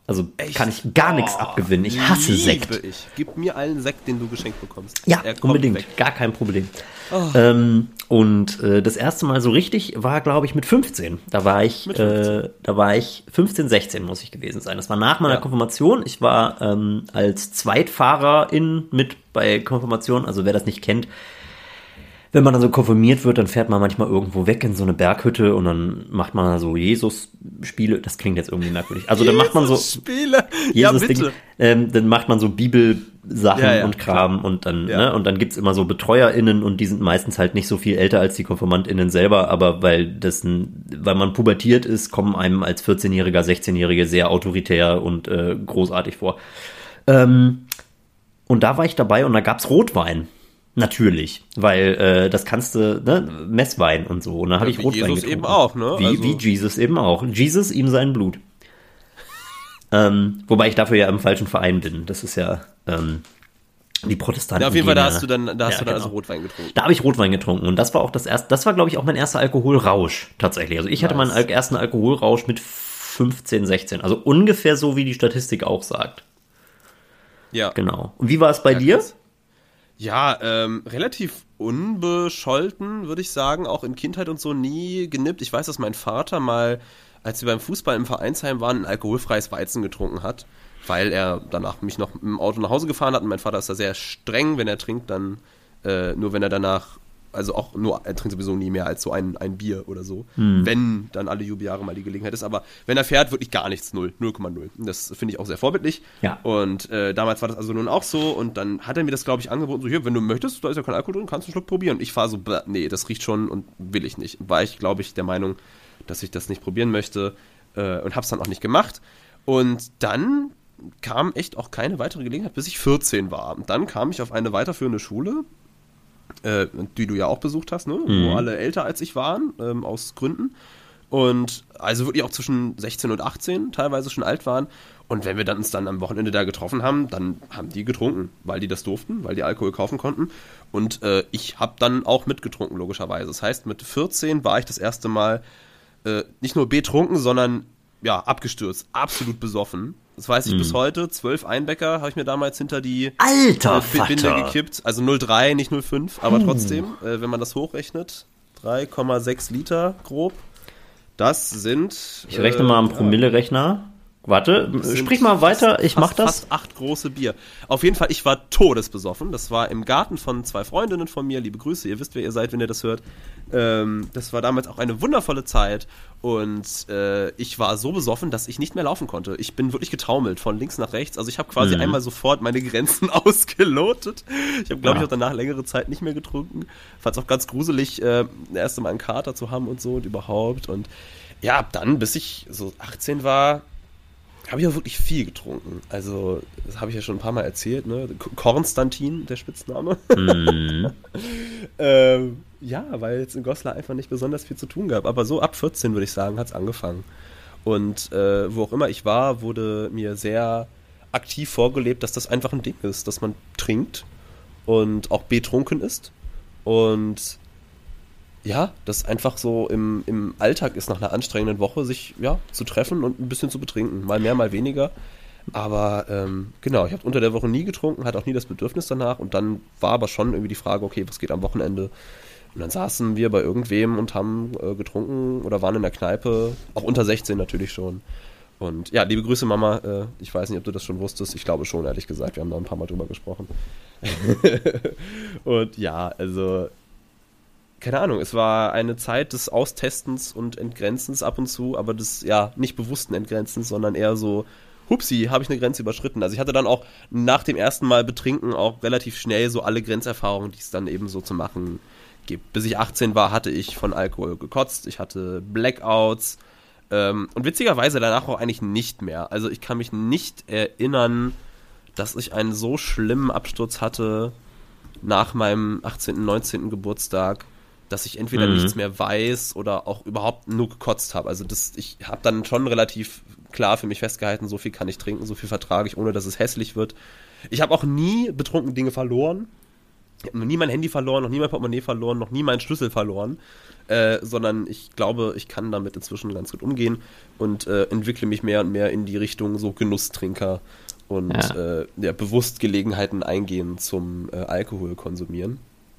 Also Echt? kann ich gar nichts Oh, abgewinnen. Ich hasse liebe Sekt. Ich. Gib mir allen Sekt, den du geschenkt bekommst. Ja, Er kommt unbedingt. weg. Gar kein Problem. Oh. Ähm, und äh, das erste Mal so richtig war, glaube ich, mit fünfzehn. Da war ich, Mit fünfzehn. Äh, da war ich fünfzehn, sechzehn muss ich gewesen sein. Das war nach meiner Ja. Konfirmation. Ich war ähm, als Zweitfahrerin mit bei Konfirmation. Also wer das nicht kennt, wenn man dann so konfirmiert wird, dann fährt man manchmal irgendwo weg in so eine Berghütte und dann macht man so Jesus-Spiele. Das klingt jetzt irgendwie merkwürdig. Also dann macht man so Spiele. Ja, Jesus bitte. Ding, ähm, dann macht man so Bibelsachen Ja, ja, und Kram und dann, Ja. ne, und dann gibt's immer so BetreuerInnen und die sind meistens halt nicht so viel älter als die KonfirmandInnen selber, aber weil das ein, weil man pubertiert ist, kommen einem als vierzehnjähriger, sechzehnjährige sehr autoritär und äh, großartig vor. Ähm, und da war ich dabei und da gab's Rotwein. Natürlich, weil äh, das kannst du, ne, Messwein und so. Und da habe Ja, ich wie Rotwein Jesus getrunken. eben auch, ne? Wie, Also- wie Jesus eben auch. Jesus, ihm sein Blut. ähm, wobei ich dafür ja im falschen Verein bin. Das ist ja ähm, die Protestanten. Ja, auf jeden Fall, gehen da ja- hast du dann, da hast ja, du dann genau. also Rotwein getrunken. Da habe ich Rotwein getrunken und das war auch das erste, das war glaube ich auch mein erster Alkoholrausch tatsächlich. Also ich hatte Nice. meinen Al- ersten Alkoholrausch mit fünfzehn, sechzehn. Also ungefähr so, wie die Statistik auch sagt. Ja. Genau. Und wie war es bei Ja, dir? krass. Ja, ähm, relativ unbescholten, würde ich sagen. Auch in Kindheit und so nie genippt. Ich weiß, dass mein Vater mal, als wir beim Fußball im Vereinsheim waren, ein alkoholfreies Weizen getrunken hat, weil er danach mich noch im Auto nach Hause gefahren hat. Und mein Vater ist da sehr streng, wenn er trinkt, dann äh, nur wenn er danach, also auch nur, er trinkt sowieso nie mehr als so ein, ein Bier oder so. Wenn dann alle Jubeljahre mal die Gelegenheit ist. Aber wenn er fährt, wirklich gar nichts, null, null Komma null. Das finde ich auch sehr vorbildlich. Ja. Und äh, damals war das also nun auch so. Und dann hat er mir das, glaube ich, angeboten, so hier, wenn du möchtest, da ist ja kein Alkohol drin, kannst du einen Schluck probieren. Und ich war so, bäh, nee, das riecht schon und will ich nicht. War ich, glaube ich, der Meinung, dass ich das nicht probieren möchte äh, und hab's dann auch nicht gemacht. Und dann kam echt auch keine weitere Gelegenheit, bis ich vierzehn war. Und dann kam ich auf eine weiterführende Schule, äh, die du ja auch besucht hast, ne? Mhm. Wo alle älter als ich waren, ähm, aus Gründen. Und also wirklich auch zwischen sechzehn und achtzehn teilweise schon alt waren. Und wenn wir dann uns dann am Wochenende da getroffen haben, dann haben die getrunken, weil die das durften, weil die Alkohol kaufen konnten. Und äh, ich habe dann auch mitgetrunken, logischerweise. Das heißt, mit vierzehn war ich das erste Mal äh, nicht nur betrunken, sondern ja, abgestürzt, absolut besoffen. Das weiß ich bis heute. Zwölf Einbecker habe ich mir damals hinter die Alter äh, Binde Vater. gekippt. Also null Komma drei, nicht null Komma fünf, aber trotzdem, äh, wenn man das hochrechnet, drei Komma sechs Liter grob. Das sind... Ich rechne mal am Promille-Rechner. Warte, sind sprich mal weiter, ich fast, mach das. Fast acht große Bier. Auf jeden Fall, ich war todesbesoffen. Das war im Garten von zwei Freundinnen von mir. Liebe Grüße, ihr wisst, wer ihr seid, wenn ihr das hört. Ähm, das war damals auch eine wundervolle Zeit. Und äh, ich war so besoffen, dass ich nicht mehr laufen konnte. Ich bin wirklich getaumelt von links nach rechts. Also ich habe quasi Mhm. einmal sofort meine Grenzen ausgelotet. Ich habe, glaube Ja. ich, auch danach längere Zeit nicht mehr getrunken. Fand es auch ganz gruselig, äh, das erste Mal einen Kater zu haben und so und überhaupt. Und ja, ab dann, bis ich so achtzehn war, habe ich auch wirklich viel getrunken. Also, das habe ich ja schon ein paar Mal erzählt, ne? Konstantin, der Spitzname. Mhm. ähm, ja, weil es in Goslar einfach nicht besonders viel zu tun gab. Aber so ab vierzehn, würde ich sagen, hat es angefangen. Und äh, wo auch immer ich war, wurde mir sehr aktiv vorgelebt, dass das einfach ein Ding ist, dass man trinkt und auch betrunken ist. Und ja, das einfach so im, im Alltag ist, nach einer anstrengenden Woche, sich ja zu treffen und ein bisschen zu betrinken. Mal mehr, mal weniger. Aber ähm, genau, ich habe unter der Woche nie getrunken, hatte auch nie das Bedürfnis danach. Und dann war aber schon irgendwie die Frage, okay, was geht am Wochenende? Und dann saßen wir bei irgendwem und haben äh, getrunken oder waren in der Kneipe, auch unter sechzehn natürlich schon. Und ja, liebe Grüße, Mama. Äh, ich weiß nicht, ob du das schon wusstest. Ich glaube schon, ehrlich gesagt. Wir haben da ein paar Mal drüber gesprochen. Und ja, also keine Ahnung, es war eine Zeit des Austestens und Entgrenzens ab und zu, aber des, ja, nicht bewussten Entgrenzens, sondern eher so, hupsi, habe ich eine Grenze überschritten. Also ich hatte dann auch nach dem ersten Mal betrinken auch relativ schnell so alle Grenzerfahrungen, die es dann eben so zu machen gibt. Bis ich achtzehn war, hatte ich von Alkohol gekotzt, ich hatte Blackouts ähm, und witzigerweise danach auch eigentlich nicht mehr. Also ich kann mich nicht erinnern, dass ich einen so schlimmen Absturz hatte nach meinem achtzehnten, neunzehnten Geburtstag, dass ich entweder Mhm. nichts mehr weiß oder auch überhaupt nur gekotzt habe. Also das, ich habe dann schon relativ klar für mich festgehalten, so viel kann ich trinken, so viel vertrage ich, ohne dass es hässlich wird. Ich habe auch nie betrunken Dinge verloren. Ich habe noch nie mein Handy verloren, noch nie mein Portemonnaie verloren, noch nie meinen Schlüssel verloren, äh, sondern ich glaube, ich kann damit inzwischen ganz gut umgehen und äh, entwickle mich mehr und mehr in die Richtung so Genusstrinker und ja. Äh, ja, bewusst Gelegenheiten eingehen zum äh, Alkohol konsumieren.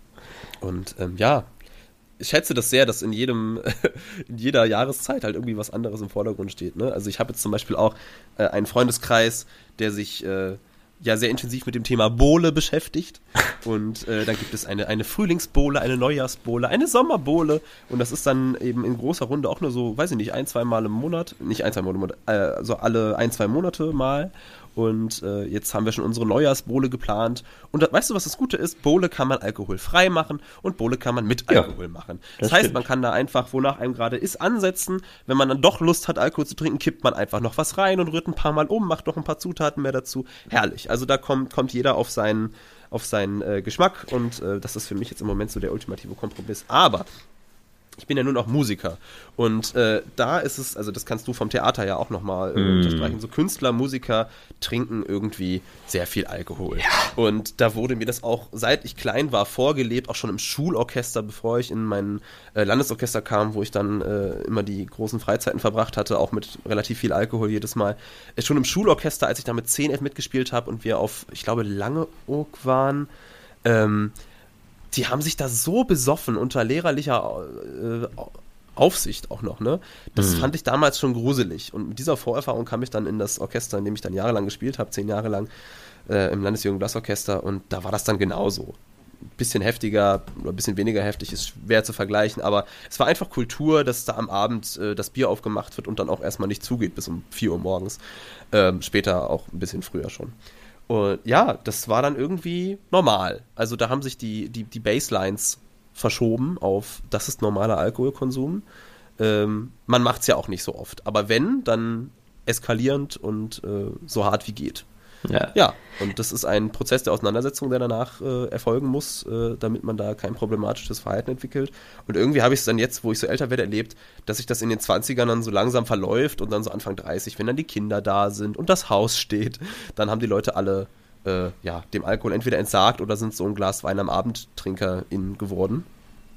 Und ähm, ja, ich schätze das sehr, dass in jedem, in jeder Jahreszeit halt irgendwie was anderes im Vordergrund steht. Ne? Also ich habe jetzt zum Beispiel auch äh, einen Freundeskreis, der sich äh, ja sehr intensiv mit dem Thema Bowle beschäftigt. Und äh, dann gibt es eine, eine Frühlingsbowle, eine Neujahrsbowle, eine Sommerbowle. Und das ist dann eben in großer Runde auch nur so, weiß ich nicht, ein, zwei Mal im Monat. Nicht ein, zwei Mal im Monat, äh, also alle ein, zwei Monate mal. Und äh, jetzt haben wir schon unsere Neujahrsbowle geplant. Und da, weißt du, was das Gute ist? Bowle kann man alkoholfrei machen und Bowle kann man mit Alkohol ja, machen. Das, das heißt, stimmt. Man kann da einfach, wonach einem gerade ist, ansetzen. Wenn man dann doch Lust hat, Alkohol zu trinken, kippt man einfach noch was rein und rührt ein paar Mal um, macht noch ein paar Zutaten mehr dazu. Herrlich. Also da kommt, kommt jeder auf seinen, auf seinen äh, Geschmack und äh, das ist für mich jetzt im Moment so der ultimative Kompromiss. Aber ich bin ja nur noch Musiker und äh, da ist es, also das kannst du vom Theater ja auch nochmal äh, mm. unterstreichen, so Künstler, Musiker trinken irgendwie sehr viel Alkohol. Ja. Und da wurde mir das auch, seit ich klein war, vorgelebt, auch schon im Schulorchester, bevor ich in mein äh, Landesorchester kam, wo ich dann äh, immer die großen Freizeiten verbracht hatte, auch mit relativ viel Alkohol jedes Mal. Äh, schon im Schulorchester, als ich da mit zehn, elf mitgespielt habe und wir auf, ich glaube, Langeoog waren, ähm, die haben sich da so besoffen unter lehrerlicher äh, Aufsicht auch noch, ne? Das mhm. fand ich damals schon gruselig. Und mit dieser Vorerfahrung kam ich dann in das Orchester, in dem ich dann jahrelang gespielt habe, zehn Jahre lang, äh, im Landesjugendblasorchester. Und da war das dann genauso. Ein bisschen heftiger oder ein bisschen weniger heftig, ist schwer zu vergleichen. Aber es war einfach Kultur, dass da am Abend äh, das Bier aufgemacht wird und dann auch erstmal nicht zugeht bis um vier Uhr morgens. Ähm, später auch ein bisschen früher schon. Und ja, das war dann irgendwie normal. Also da haben sich die, die, die Baselines verschoben auf, das ist normaler Alkoholkonsum. Ähm, man macht es ja auch nicht so oft. Aber wenn, dann eskalierend und äh, so hart wie geht. Ja. ja, und das ist ein Prozess der Auseinandersetzung, der danach äh, erfolgen muss, äh, damit man da kein problematisches Verhalten entwickelt. Und irgendwie habe ich es dann jetzt, wo ich so älter werde, erlebt, dass sich das in den zwanzigern dann so langsam verläuft und dann so Anfang dreißig, wenn dann die Kinder da sind und das Haus steht, dann haben die Leute alle äh, ja, dem Alkohol entweder entsagt oder sind so ein Glas Wein am Abend TrinkerInnen geworden.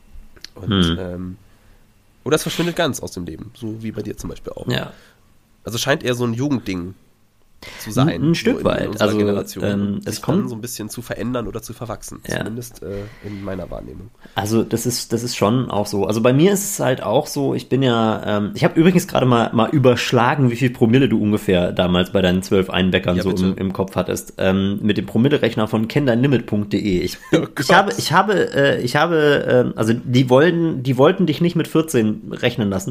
Und hm. ähm, oder es verschwindet ganz aus dem Leben, so wie bei dir zum Beispiel auch. Ja. Also scheint eher so ein Jugendding zu sein. Ein, ein Stück so in, in weit. Also Generation, ähm, es kommt so ein bisschen zu verändern oder zu verwachsen. Ja. Zumindest äh, in meiner Wahrnehmung. Also das ist das ist schon auch so. Also bei mir ist es halt auch so, ich bin ja, ähm, ich habe übrigens gerade mal mal überschlagen, wie viel Promille du ungefähr damals bei deinen zwölf Einbäckern ja, so im, im Kopf hattest. Ähm, mit dem Promillerechner von kenn dein limit punkt de. Ich, oh ich habe, ich habe, äh, ich habe, äh, also die wollten, die wollten dich nicht mit vierzehn rechnen lassen.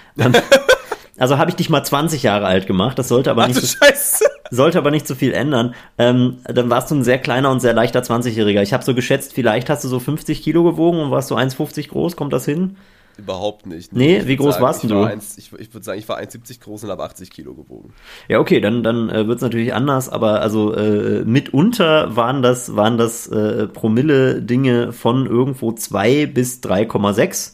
Also habe ich dich mal zwanzig Jahre alt gemacht, das sollte aber, Ach, nicht, so, sollte aber nicht so viel ändern. Ähm, dann warst du ein sehr kleiner und sehr leichter zwanzigjähriger. Ich habe so geschätzt, vielleicht hast du so fünfzig Kilo gewogen und warst so eins Komma fünfzig groß, kommt das hin? Überhaupt nicht. Nee, wie groß sagen, warst du? War eins, ich ich würde sagen, ich war eins Komma siebzig groß und habe achtzig Kilo gewogen. Ja, okay, dann, dann äh, wird's natürlich anders, aber also äh, mitunter waren das, waren das äh, Promille-Dinge von irgendwo zwei bis drei Komma sechs.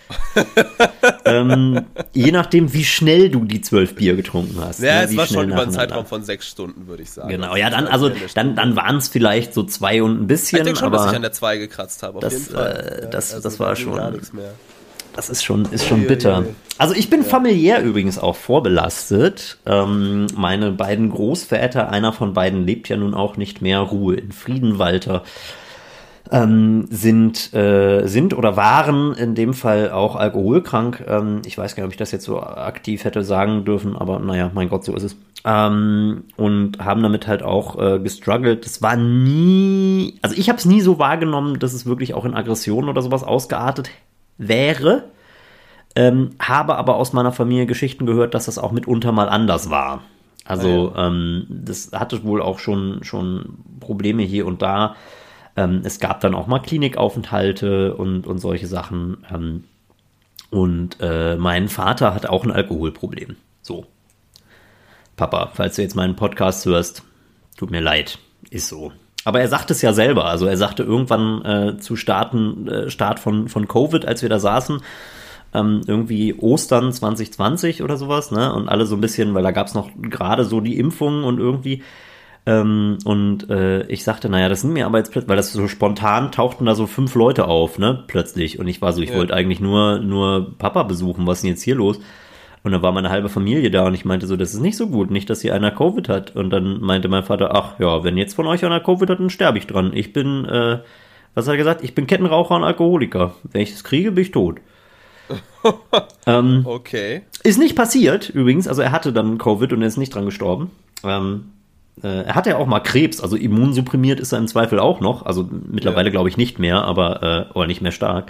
ähm, je nachdem, wie schnell du die zwölf Bier getrunken hast. Ja, ne, es wie war schon über einen Zeitraum von sechs Stunden, würde ich sagen. Genau, ja, dann, also, dann, dann waren es vielleicht so zwei und ein bisschen. Ich denke schon, aber dass ich an der zwei gekratzt habe, auf das, jeden Fall. Äh, das, ja, also das war schon, gar nichts mehr. Das ist schon, ist schon bitter. Also ich bin ja. familiär übrigens auch vorbelastet. Ähm, meine beiden Großväter, einer von beiden lebt ja nun auch nicht mehr, Ruhe in Frieden, Walter. Ähm, sind, äh, sind oder waren in dem Fall auch alkoholkrank. Ähm, ich weiß gar nicht, ob ich das jetzt so aktiv hätte sagen dürfen, aber naja, mein Gott, so ist es. Ähm, und haben damit halt auch äh, gestruggelt. Das war nie, also ich habe es nie so wahrgenommen, dass es wirklich auch in Aggressionen oder sowas ausgeartet wäre. Ähm, habe aber aus meiner Familie Geschichten gehört, dass das auch mitunter mal anders war. Also ah, ja. ähm, das hatte wohl auch schon, schon Probleme hier und da. Ähm, es gab dann auch mal Klinikaufenthalte und, und solche Sachen. Ähm, und äh, mein Vater hat auch ein Alkoholproblem. So. Papa, falls du jetzt meinen Podcast hörst, tut mir leid. Ist so. Aber er sagt es ja selber. Also er sagte irgendwann äh, zu Starten, äh, Start von, von Covid, als wir da saßen, ähm, irgendwie Ostern zwanzig zwanzig oder sowas, ne? Und alle so ein bisschen, weil da gab es noch gerade so die Impfungen und irgendwie Ähm, und äh, ich sagte, naja, das sind mir aber jetzt plötzlich, weil das so spontan tauchten da so fünf Leute auf, ne, plötzlich. Und ich war so, ich ja. wollte eigentlich nur, nur Papa besuchen, was ist denn jetzt hier los? Und dann war meine halbe Familie da und ich meinte so, das ist nicht so gut, nicht, dass hier einer Covid hat. Und dann meinte mein Vater, ach ja, wenn jetzt von euch einer Covid hat, dann sterbe ich dran. Ich bin, äh, was hat er gesagt? Ich bin Kettenraucher und Alkoholiker. Wenn ich das kriege, bin ich tot. ähm, okay. Ist nicht passiert, übrigens. Also er hatte dann Covid und er ist nicht dran gestorben. Ähm, äh, er hatte ja auch mal Krebs, also immunsupprimiert ist er im Zweifel auch noch. Also mittlerweile ja. glaube ich nicht mehr, aber äh, oder nicht mehr stark.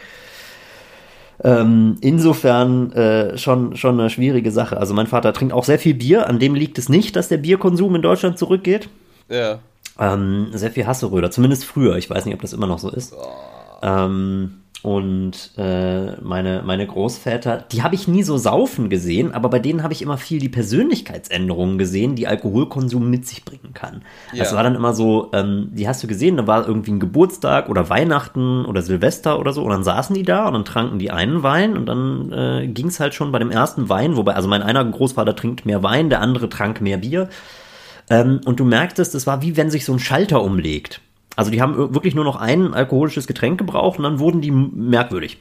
Ähm, insofern äh, schon, schon eine schwierige Sache. Also mein Vater trinkt auch sehr viel Bier. An dem liegt es nicht, dass der Bierkonsum in Deutschland zurückgeht. Ja. Ähm, sehr viel Hasseröder, zumindest früher. Ich weiß nicht, ob das immer noch so ist. Oh. Ähm, und äh, meine, meine Großväter, die habe ich nie so saufen gesehen, aber bei denen habe ich immer viel die Persönlichkeitsänderungen gesehen, die Alkoholkonsum mit sich bringen kann. Ja. Das war dann immer so, ähm, die hast du gesehen, da war irgendwie ein Geburtstag oder Weihnachten oder Silvester oder so und dann saßen die da und dann tranken die einen Wein und dann äh, ging es halt schon bei dem ersten Wein, wobei, also mein einer Großvater trinkt mehr Wein, der andere trank mehr Bier. Ähm, und du merktest, das war wie wenn sich so ein Schalter umlegt. Also die haben wirklich nur noch ein alkoholisches Getränk gebraucht und dann wurden die merkwürdig.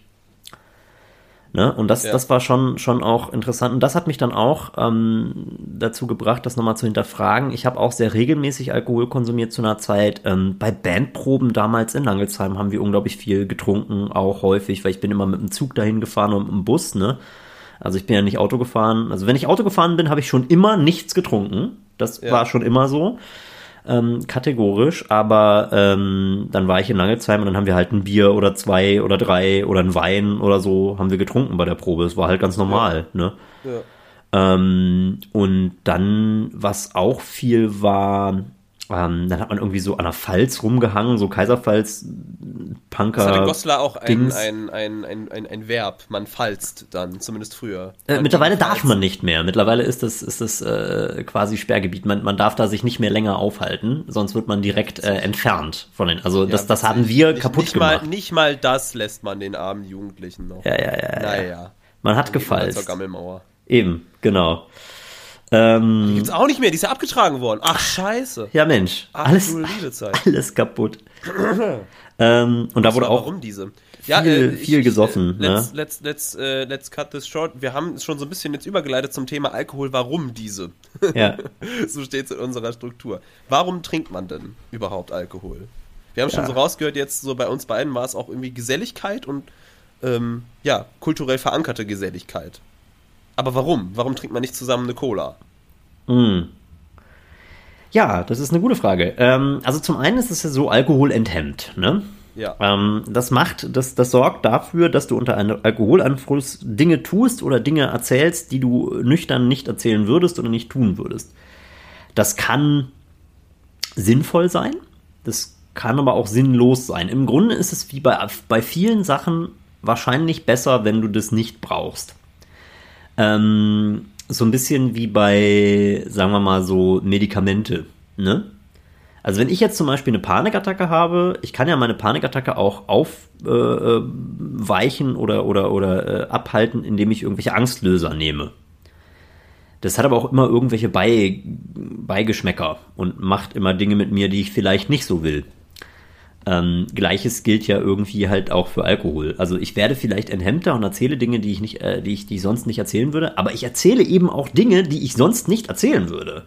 Ne? Und das, ja. das war schon, schon auch interessant. Und das hat mich dann auch ähm, dazu gebracht, das nochmal zu hinterfragen. Ich habe auch sehr regelmäßig Alkohol konsumiert zu einer Zeit. Ähm, bei Bandproben damals in Langelsheim haben wir unglaublich viel getrunken, auch häufig, weil ich bin immer mit dem Zug dahin gefahren und mit dem Bus. Ne? Also ich bin ja nicht Auto gefahren. Also wenn ich Auto gefahren bin, habe ich schon immer nichts getrunken. Das ja. war schon immer so. Ähm, kategorisch, aber ähm, dann war ich in Langelsheim und dann haben wir halt ein Bier oder zwei oder drei oder ein Wein oder so haben wir getrunken bei der Probe. Das war halt ganz normal, ja. ne? Ja. Ähm, und dann, was auch viel war, ähm, dann hat man irgendwie so an der Pfalz rumgehangen, so Kaiserpfalz, Punker. Das hatte Goslar auch ein, ein, ein, ein, ein, ein Verb, man falzt dann, zumindest früher. Äh, mittlerweile darf man nicht mehr. Mittlerweile ist das, ist das äh, quasi Sperrgebiet. Man, man darf da sich nicht mehr länger aufhalten, sonst wird man direkt äh, entfernt von den. Also das, ja, das haben wir nicht, kaputt nicht gemacht. Mal, nicht mal das lässt man den armen Jugendlichen noch. Ja, ja, ja. Naja. Ja. Man hat gefalzt. Zur Gammelmauer. Eben, genau. Ähm, die gibt's auch nicht mehr, die ist ja abgetragen worden. Ach, scheiße. Ja, Mensch. Ach, alles, alles kaputt. ähm, und da wurde auch warum diese? viel, ja, äh, viel ich, gesoffen. Äh, let's, ne? let's, let's, uh, let's cut this short. Wir haben schon so ein bisschen jetzt übergeleitet zum Thema Alkohol. Warum diese? Ja. So steht es in unserer Struktur. Warum trinkt man denn überhaupt Alkohol? Wir haben ja. schon so rausgehört, jetzt so bei uns beiden war es auch irgendwie Geselligkeit und ähm, ja, kulturell verankerte Geselligkeit. Aber warum? Warum trinkt man nicht zusammen eine Cola? Mm. Ja, das ist eine gute Frage. Ähm, also zum einen ist es ja so, Alkohol enthemmt, ne? Ja. Ähm, das macht, das, das sorgt dafür, dass du unter einem Alkoholeinfluss Dinge tust oder Dinge erzählst, die du nüchtern nicht erzählen würdest oder nicht tun würdest. Das kann sinnvoll sein, das kann aber auch sinnlos sein. Im Grunde ist es wie bei, bei vielen Sachen wahrscheinlich besser, wenn du das nicht brauchst. Ähm, so ein bisschen wie bei, sagen wir mal so, Medikamente, ne? Also wenn ich jetzt zum Beispiel eine Panikattacke habe, ich kann ja meine Panikattacke auch aufweichen äh, oder, oder, oder äh, abhalten, indem ich irgendwelche Angstlöser nehme. Das hat aber auch immer irgendwelche Bei, Beigeschmäcker und macht immer Dinge mit mir, die ich vielleicht nicht so will. Ähm, Gleiches gilt ja irgendwie halt auch für Alkohol. Also ich werde vielleicht enthemmter und erzähle Dinge, die ich nicht, äh, die ich, die ich sonst nicht erzählen würde, aber ich erzähle eben auch Dinge, die ich sonst nicht erzählen würde.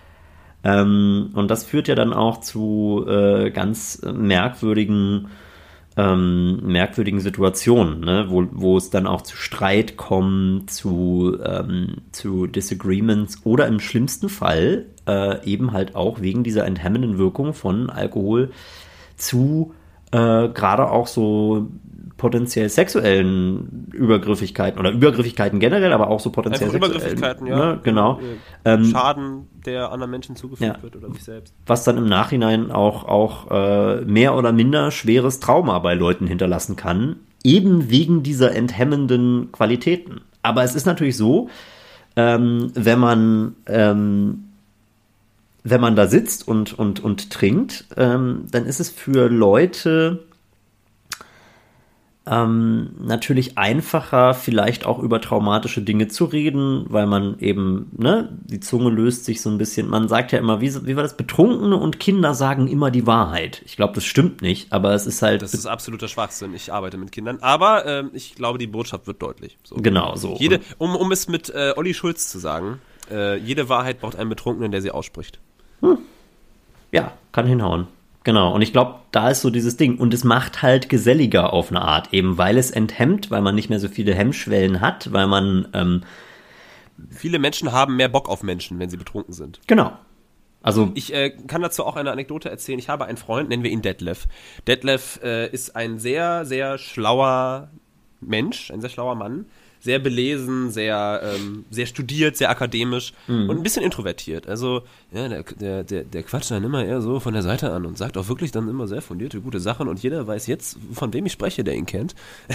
Ähm, und das führt ja dann auch zu äh, ganz merkwürdigen, ähm, merkwürdigen Situationen, ne? wo, wo es dann auch zu Streit kommt, zu, ähm, zu Disagreements oder im schlimmsten Fall äh, eben halt auch wegen dieser enthemmenden Wirkung von Alkohol zu äh, gerade auch so potenziell sexuellen Übergriffigkeiten oder Übergriffigkeiten generell, aber auch so potenziell Einfach Übergriffigkeiten, ja. Ne, genau. Ähm, Schaden, der anderen Menschen zugefügt ja. wird oder mich selbst. Was dann im Nachhinein auch, auch äh, mehr oder minder schweres Trauma bei Leuten hinterlassen kann, eben wegen dieser enthemmenden Qualitäten. Aber es ist natürlich so, ähm, wenn man ähm, wenn man da sitzt und, und, und trinkt, ähm, dann ist es für Leute ähm, natürlich einfacher, vielleicht auch über traumatische Dinge zu reden, weil man eben, ne, die Zunge löst sich so ein bisschen. Man sagt ja immer, wie, wie war das? Betrunkene und Kinder sagen immer die Wahrheit. Ich glaube, das stimmt nicht, aber es ist halt. Das ist absoluter Schwachsinn. Ich arbeite mit Kindern, aber ähm, ich glaube, die Botschaft wird deutlich. So. Genau, so. Jede, um, um es mit äh, Olli Schulz zu sagen, äh, jede Wahrheit braucht einen Betrunkenen, der sie ausspricht. Hm. Ja, kann hinhauen. Genau, und ich glaube, da ist so dieses Ding. Und es macht halt geselliger auf eine Art, eben weil es enthemmt, weil man nicht mehr so viele Hemmschwellen hat, weil man ähm, viele Menschen haben mehr Bock auf Menschen, wenn sie betrunken sind. Genau. Also ich äh, kann dazu auch eine Anekdote erzählen. Ich habe einen Freund, nennen wir ihn Detlef. Detlef äh, ist ein sehr, sehr schlauer Mensch, ein sehr schlauer Mann. Sehr belesen, sehr, ähm, sehr studiert, sehr akademisch mhm. und ein bisschen introvertiert. Also, ja, der, der, der, der quatscht dann immer eher so von der Seite an und sagt auch wirklich dann immer sehr fundierte, gute Sachen und jeder weiß jetzt, von wem ich spreche, der ihn kennt.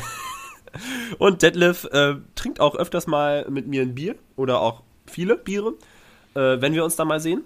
Und Detlef äh, trinkt auch öfters mal mit mir ein Bier oder auch viele Biere, äh, wenn wir uns da mal sehen.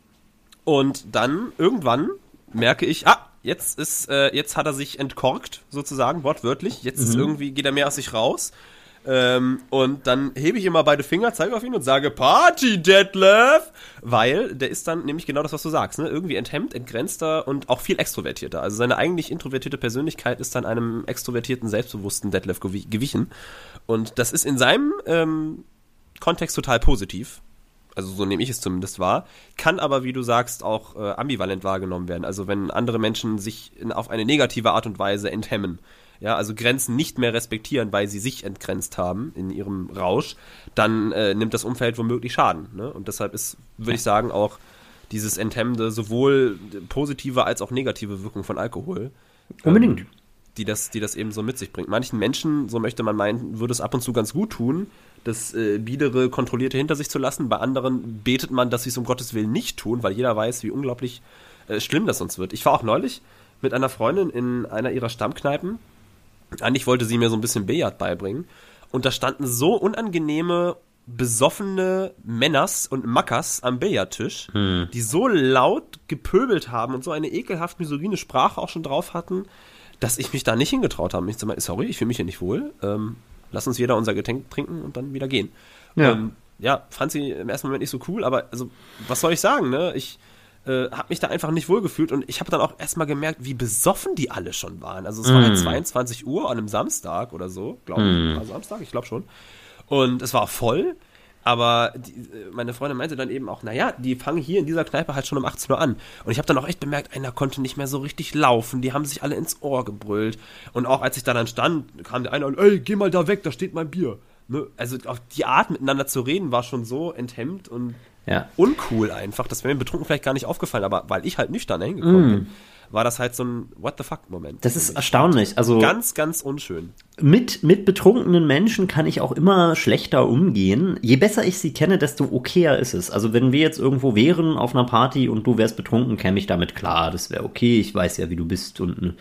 Und dann irgendwann merke ich, ah, jetzt ist, äh, jetzt hat er sich entkorkt, sozusagen, wortwörtlich. Jetzt mhm. ist irgendwie, geht er mehr aus sich raus. Ähm, und dann hebe ich immer beide Finger, zeige auf ihn und sage, Party, Detlef! Weil der ist dann nämlich genau das, was du sagst, ne? Irgendwie enthemmt, entgrenzter und auch viel extrovertierter. Also seine eigentlich introvertierte Persönlichkeit ist dann einem extrovertierten, selbstbewussten Detlef gew- gewichen. Und das ist in seinem ähm, Kontext total positiv. Also so nehme ich es zumindest wahr. Kann aber, wie du sagst, auch äh, ambivalent wahrgenommen werden. Also wenn andere Menschen sich in, auf eine negative Art und Weise enthemmen. Ja, also Grenzen nicht mehr respektieren, weil sie sich entgrenzt haben in ihrem Rausch, dann äh, nimmt das Umfeld womöglich Schaden. Ne? Und deshalb ist, würde ich sagen, auch dieses Enthemmende sowohl positive als auch negative Wirkung von Alkohol. Unbedingt. Ähm, die das, die das eben so mit sich bringt. Manchen Menschen, so möchte man meinen, würde es ab und zu ganz gut tun, das äh, Biedere, Kontrollierte hinter sich zu lassen. Bei anderen betet man, dass sie es um Gottes Willen nicht tun, weil jeder weiß, wie unglaublich äh, schlimm das sonst wird. Ich war auch neulich mit einer Freundin in einer ihrer Stammkneipen. Eigentlich wollte sie mir so ein bisschen Billard beibringen. Und da standen so unangenehme, besoffene Männers und Mackers am Billardtisch, hm. die so laut gepöbelt haben und so eine ekelhaft misogyne Sprache auch schon drauf hatten, dass ich mich da nicht hingetraut habe. Ich zu meinen, sorry, ich fühle mich hier nicht wohl. Ähm, lass uns jeder unser Getränk trinken und dann wieder gehen. Ja, ähm, ja fand sie im ersten Moment nicht so cool, aber also, was soll ich sagen, ne? Ich äh, habe mich da einfach nicht wohlgefühlt und ich habe dann auch erstmal gemerkt, wie besoffen die alle schon waren. Also es mm. war halt zweiundzwanzig Uhr an einem Samstag oder so, glaube ich. Mm. War Samstag, ich glaube schon. Und es war voll, aber die, meine Freundin meinte dann eben auch, naja, die fangen hier in dieser Kneipe halt schon um achtzehn Uhr an. Und ich habe dann auch echt bemerkt, einer konnte nicht mehr so richtig laufen, die haben sich alle ins Ohr gebrüllt. Und auch als ich da dann stand, kam der eine und, ey, geh mal da weg, da steht mein Bier. Ne? Also auf die Art miteinander zu reden war schon so enthemmt und ja. uncool einfach. Das wäre mir betrunken vielleicht gar nicht aufgefallen, aber weil ich halt nüchtern hingekommen mm. bin, war das halt so ein What-the-fuck-Moment. Das ist erstaunlich. Also ganz, ganz unschön. Mit, mit betrunkenen Menschen kann ich auch immer schlechter umgehen. Je besser ich sie kenne, desto okayer ist es. Also wenn wir jetzt irgendwo wären auf einer Party und du wärst betrunken, käme ich damit klar. Das wäre okay, ich weiß ja, wie du bist und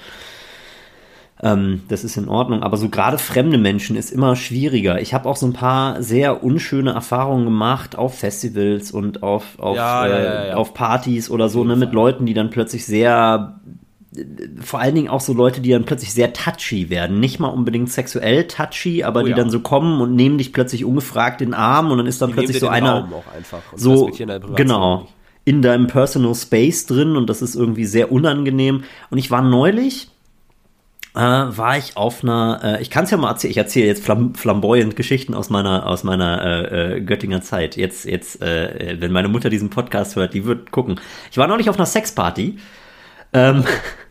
ähm, das ist in Ordnung. Aber so gerade fremde Menschen ist immer schwieriger. Ich habe auch so ein paar sehr unschöne Erfahrungen gemacht auf Festivals und auf, auf, ja, äh, ja, ja, ja. auf Partys oder so, ne, mit Leuten, die dann plötzlich sehr... vor allen Dingen auch so Leute, die dann plötzlich sehr touchy werden. Nicht mal unbedingt sexuell touchy, aber oh, die ja. dann so kommen und nehmen dich plötzlich ungefragt in den Arm und dann ist dann die plötzlich so einer so genau in deinem Personal Space drin und das ist irgendwie sehr unangenehm. Und ich war neulich äh, war ich auf einer, äh, ich kann es ja mal erzählen, ich erzähle jetzt flam- flamboyant Geschichten aus meiner aus meiner äh, äh, Göttinger Zeit. Jetzt jetzt äh, wenn meine Mutter diesen Podcast hört, die wird gucken. Ich war neulich auf einer Sexparty. Ähm,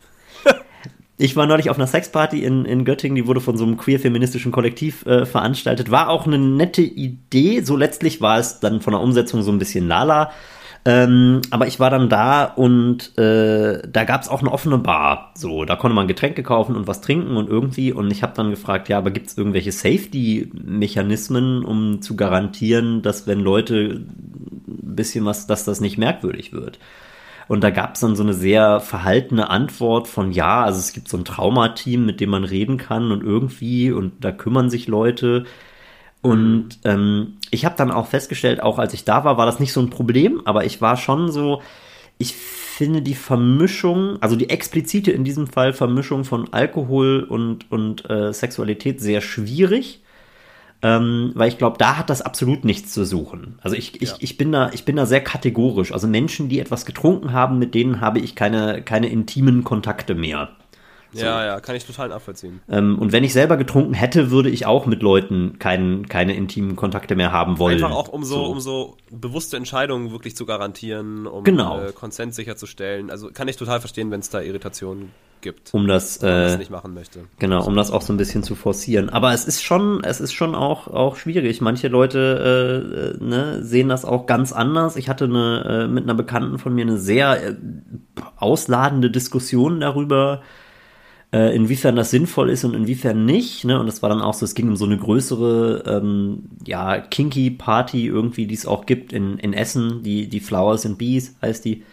ich war neulich auf einer Sexparty in, in Göttingen, die wurde von so einem queer-feministischen Kollektiv äh, veranstaltet. War auch eine nette Idee, so letztlich war es dann von der Umsetzung so ein bisschen lala. Ähm, aber ich war dann da und äh, da gab es auch eine offene Bar. So, da konnte man Getränke kaufen und was trinken und irgendwie. Und ich habe dann gefragt, ja, aber gibt es irgendwelche Safety-Mechanismen, um zu garantieren, dass wenn Leute ein bisschen was, dass das nicht merkwürdig wird? Und da gab es dann so eine sehr verhaltene Antwort von ja, also es gibt so ein Traumateam, mit dem man reden kann und irgendwie und da kümmern sich Leute. Und ähm, ich habe dann auch festgestellt, auch als ich da war, war das nicht so ein Problem, aber ich war schon so, Ich finde die Vermischung, also die explizite in diesem Fall Vermischung von Alkohol und, und äh, Sexualität sehr schwierig. Ähm, weil ich glaube, da hat das absolut nichts zu suchen. Also ich, ich, ja. ich, bin da, ich bin da sehr kategorisch. Also Menschen, die etwas getrunken haben, mit denen habe ich keine, keine intimen Kontakte mehr. So. Ja, ja, kann ich total nachvollziehen. Ähm, und wenn ich selber getrunken hätte, würde ich auch mit Leuten kein, keine intimen Kontakte mehr haben wollen. Einfach auch, um so, so. um so bewusste Entscheidungen wirklich zu garantieren, um genau. äh, Konsens sicherzustellen. Also kann ich total verstehen, wenn es da Irritationen gibt. Um das, wenn man äh, das nicht machen möchte. Genau, um das auch so ein bisschen zu forcieren. Aber es ist schon, es ist schon auch, auch schwierig. Manche Leute äh, ne, sehen das auch ganz anders. Ich hatte eine, äh, mit einer Bekannten von mir eine sehr äh, ausladende Diskussion darüber, Äh, inwiefern das sinnvoll ist und inwiefern nicht, ne? Und das war dann auch so, es ging um so eine größere, ähm, ja, kinky Party irgendwie, die es auch gibt in, in Essen, die, die Flowers and Bees heißt die.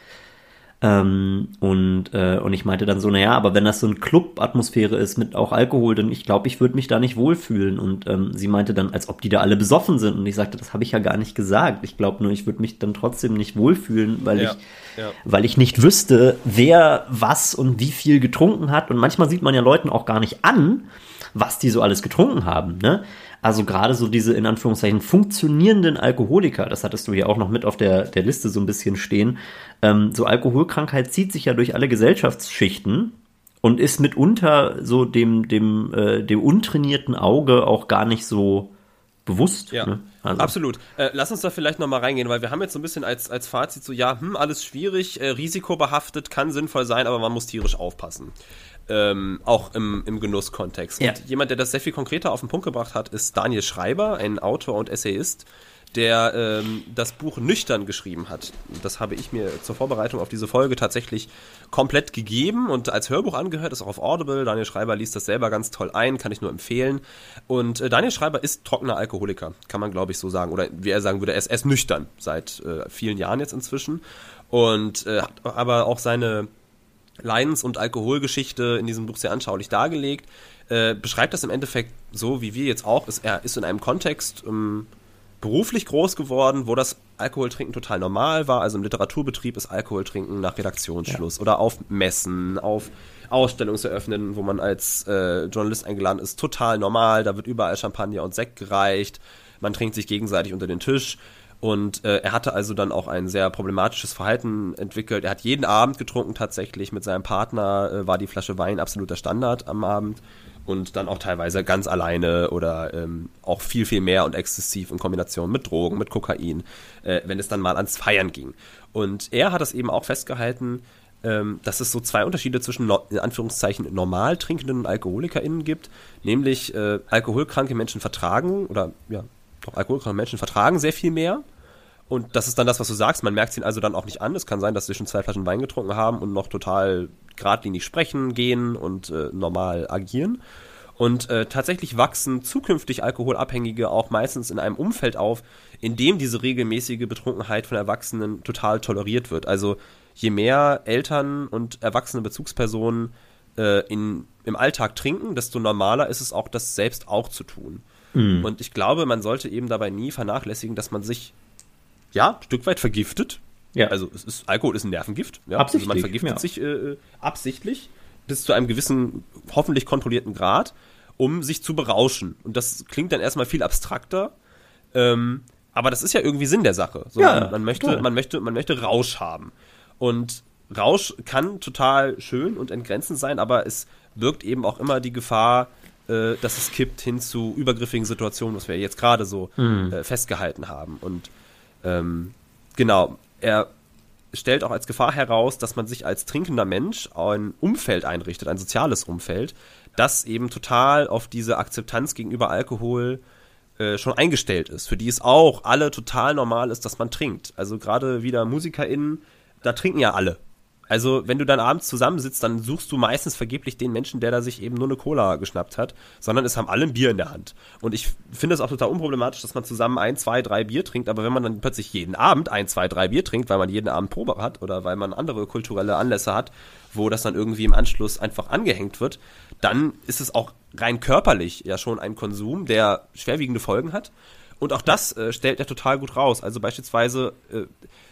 Ähm, und, äh, und ich meinte dann so, naja, aber wenn das so eine Club-Atmosphäre ist mit auch Alkohol, dann ich glaube, ich würde mich da nicht wohlfühlen. Und ähm, sie meinte dann, als ob die da alle besoffen sind. Und ich sagte, das habe ich ja gar nicht gesagt. Ich glaube nur, ich würde mich dann trotzdem nicht wohlfühlen, weil ja, ich ja. weil ich nicht wüsste, wer was und wie viel getrunken hat. Und manchmal sieht man ja Leuten auch gar nicht an, was die so alles getrunken haben, ne? Also gerade so diese, in Anführungszeichen, funktionierenden Alkoholiker, das hattest du hier auch noch mit auf der, der Liste so ein bisschen stehen, ähm, so Alkoholkrankheit zieht sich ja durch alle Gesellschaftsschichten und ist mitunter so dem, dem, äh, dem untrainierten Auge auch gar nicht so bewusst. Ja, ne? Also. Absolut. Äh, lass uns da vielleicht nochmal reingehen, weil wir haben jetzt so ein bisschen als, als Fazit so, ja, hm, alles schwierig, äh, risikobehaftet, kann sinnvoll sein, aber man muss tierisch aufpassen. Ähm, auch im, im Genusskontext. Ja. Und jemand, der das sehr viel konkreter auf den Punkt gebracht hat, ist Daniel Schreiber, ein Autor und Essayist, der ähm, das Buch Nüchtern geschrieben hat. Das habe ich mir zur Vorbereitung auf diese Folge tatsächlich komplett gegeben und als Hörbuch angehört, ist auch auf Audible. Daniel Schreiber liest das selber ganz toll ein, kann ich nur empfehlen. Und äh, Daniel Schreiber ist trockener Alkoholiker, kann man glaube ich so sagen. Oder wie er sagen würde, er ist, er ist nüchtern seit äh, vielen Jahren jetzt inzwischen. Und äh, hat aber auch seine Leidens- und Alkoholgeschichte in diesem Buch sehr anschaulich dargelegt. Äh, beschreibt das im Endeffekt so, wie wir jetzt auch. Ist, er ist in einem Kontext ähm, beruflich groß geworden, wo das Alkoholtrinken total normal war. Also im Literaturbetrieb ist Alkoholtrinken nach Redaktionsschluss ja. oder auf Messen, auf Ausstellungseröffnungen, wo man als äh, Journalist eingeladen ist, total normal. Da wird überall Champagner und Sekt gereicht. Man trinkt sich gegenseitig unter den Tisch. Und äh, er hatte also dann auch ein sehr problematisches Verhalten entwickelt. Er hat jeden Abend getrunken tatsächlich. Mit seinem Partner äh, war die Flasche Wein absoluter Standard am Abend. Und dann auch teilweise ganz alleine oder ähm, auch viel, viel mehr und exzessiv in Kombination mit Drogen, mit Kokain, äh, wenn es dann mal ans Feiern ging. Und er hat das eben auch festgehalten, ähm, dass es so zwei Unterschiede zwischen, no- in Anführungszeichen, normal trinkenden und AlkoholikerInnen gibt. Nämlich äh, alkoholkranke Menschen vertragen oder, ja, doch alkoholkranke Menschen vertragen sehr viel mehr. Und das ist dann das, was du sagst. Man merkt es ihnen also dann auch nicht an. Es kann sein, dass sie schon zwei Flaschen Wein getrunken haben und noch total geradlinig sprechen, gehen und äh, normal agieren. Und äh, tatsächlich wachsen zukünftig Alkoholabhängige auch meistens in einem Umfeld auf, in dem diese regelmäßige Betrunkenheit von Erwachsenen total toleriert wird. Also je mehr Eltern und erwachsene Bezugspersonen äh, in, im Alltag trinken, desto normaler ist es auch, das selbst auch zu tun. Mhm. Und ich glaube, man sollte eben dabei nie vernachlässigen, dass man sich ja ein Stück weit vergiftet. Ja. Also es ist, Alkohol ist ein Nervengift. Ja? Absichtlich. Also man vergiftet ja. sich äh, absichtlich bis zu einem gewissen, hoffentlich kontrollierten Grad, um sich zu berauschen. Und das klingt dann erstmal viel abstrakter, ähm, aber das ist ja irgendwie Sinn der Sache. So, ja, man, man, möchte, man, möchte, man möchte Rausch haben. Und Rausch kann total schön und entgrenzend sein, aber es birgt eben auch immer die Gefahr, äh, dass es kippt hin zu übergriffigen Situationen, was wir jetzt gerade so mhm. äh, festgehalten haben. Und ähm, genau, er stellt auch als Gefahr heraus, dass man sich als trinkender Mensch ein Umfeld einrichtet, ein soziales Umfeld, das eben total auf diese Akzeptanz gegenüber Alkohol äh, schon eingestellt ist, für die es auch alle total normal ist, dass man trinkt. Also gerade wieder MusikerInnen, da trinken ja alle. Also wenn du dann abends zusammensitzt, dann suchst du meistens vergeblich den Menschen, der da sich eben nur eine Cola geschnappt hat, sondern es haben alle ein Bier in der Hand. Und ich finde es auch total unproblematisch, dass man zusammen ein, zwei, drei Bier trinkt, aber wenn man dann plötzlich jeden Abend ein, zwei, drei Bier trinkt, weil man jeden Abend Probe hat oder weil man andere kulturelle Anlässe hat, wo das dann irgendwie im Anschluss einfach angehängt wird, dann ist es auch rein körperlich ja schon ein Konsum, der schwerwiegende Folgen hat. Und auch das äh, stellt er total gut raus. Also beispielsweise äh,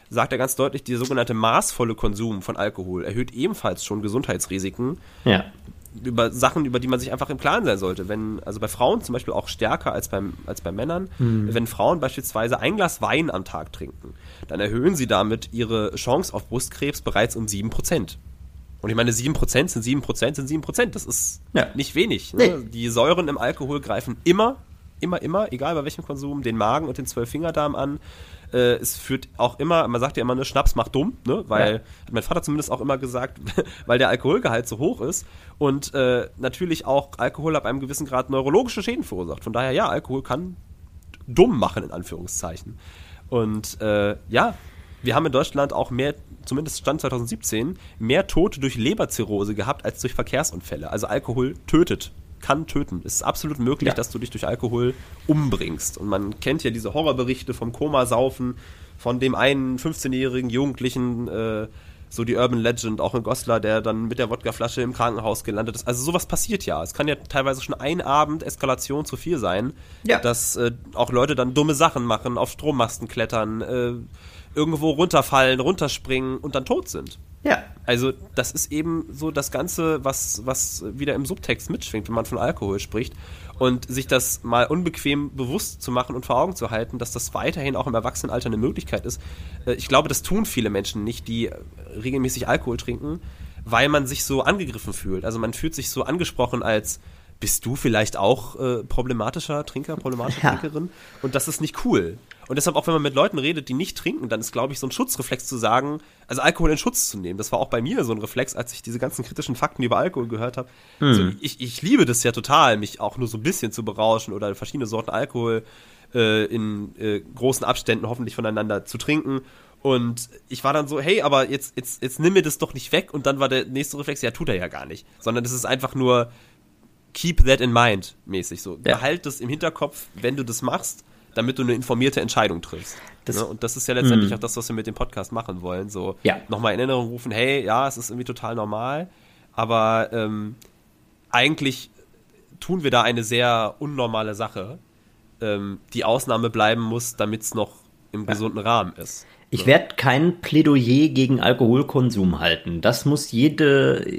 sagt er ganz deutlich, der sogenannte maßvolle Konsum von Alkohol erhöht ebenfalls schon Gesundheitsrisiken. Ja. Über Sachen, über die man sich einfach im Klaren sein sollte. Wenn, also bei Frauen zum Beispiel auch stärker als, beim, als bei Männern, mhm. wenn Frauen beispielsweise ein Glas Wein am Tag trinken, dann erhöhen sie damit ihre Chance auf Brustkrebs bereits um sieben Prozent. Und ich meine, sieben Prozent sind sieben Prozent sind sieben Prozent. Das ist ja. nicht wenig. Ne? Nee. Die Säuren im Alkohol greifen immer, immer, immer, egal bei welchem Konsum, den Magen und den Zwölffingerdarm an. Äh, es führt auch immer, man sagt ja immer, ne, Schnaps macht dumm, ne? Weil, ja. hat mein Vater zumindest auch immer gesagt, weil der Alkoholgehalt so hoch ist und äh, natürlich auch Alkohol ab einem gewissen Grad neurologische Schäden verursacht. Von daher, ja, Alkohol kann dumm machen, in Anführungszeichen. Und äh, ja, wir haben in Deutschland auch mehr, zumindest Stand zwanzig siebzehn, mehr Tote durch Leberzirrhose gehabt als durch Verkehrsunfälle. Also Alkohol tötet. Kann töten. Es ist absolut möglich, ja. dass du dich durch Alkohol umbringst. Und man kennt ja diese Horrorberichte vom Komasaufen von dem einen fünfzehnjährigen Jugendlichen, äh, so die Urban Legend, auch in Goslar, der dann mit der Wodkaflasche im Krankenhaus gelandet ist. Also sowas passiert ja. Es kann ja teilweise schon ein Abend Eskalation zu viel sein, ja. dass äh, auch Leute dann dumme Sachen machen, auf Strommasten klettern, äh, irgendwo runterfallen, runterspringen und dann tot sind. Ja. Also das ist eben so das Ganze, was, was wieder im Subtext mitschwingt, wenn man von Alkohol spricht. Und sich das mal unbequem bewusst zu machen und vor Augen zu halten, dass das weiterhin auch im Erwachsenenalter eine Möglichkeit ist. Ich glaube, das tun viele Menschen nicht, die regelmäßig Alkohol trinken, weil man sich so angegriffen fühlt. Also man fühlt sich so angesprochen als, bist du vielleicht auch äh, problematischer Trinker, problematische ja. Trinkerin? Und das ist nicht cool. Und deshalb auch, wenn man mit Leuten redet, die nicht trinken, dann ist, glaube ich, so ein Schutzreflex zu sagen, also Alkohol in Schutz zu nehmen. Das war auch bei mir so ein Reflex, als ich diese ganzen kritischen Fakten über Alkohol gehört habe. Mhm. Also ich, ich liebe das ja total, mich auch nur so ein bisschen zu berauschen oder verschiedene Sorten Alkohol äh, in äh, großen Abständen hoffentlich voneinander zu trinken. Und ich war dann so, hey, aber jetzt, jetzt, jetzt nimm mir das doch nicht weg. Und dann war der nächste Reflex, ja, tut er ja gar nicht. Sondern das ist einfach nur keep that in mind mäßig so. Ja. Behalt das im Hinterkopf, wenn du das machst, damit du eine informierte Entscheidung triffst. Das, ne? Und das ist ja letztendlich mh. auch das, was wir mit dem Podcast machen wollen. So ja. nochmal in Erinnerung rufen, hey, ja, es ist irgendwie total normal, aber ähm, eigentlich tun wir da eine sehr unnormale Sache, ähm, die Ausnahme bleiben muss, damit es noch im ja. gesunden Rahmen ist. Ich ne? werde kein Plädoyer gegen Alkoholkonsum halten. Das muss jede,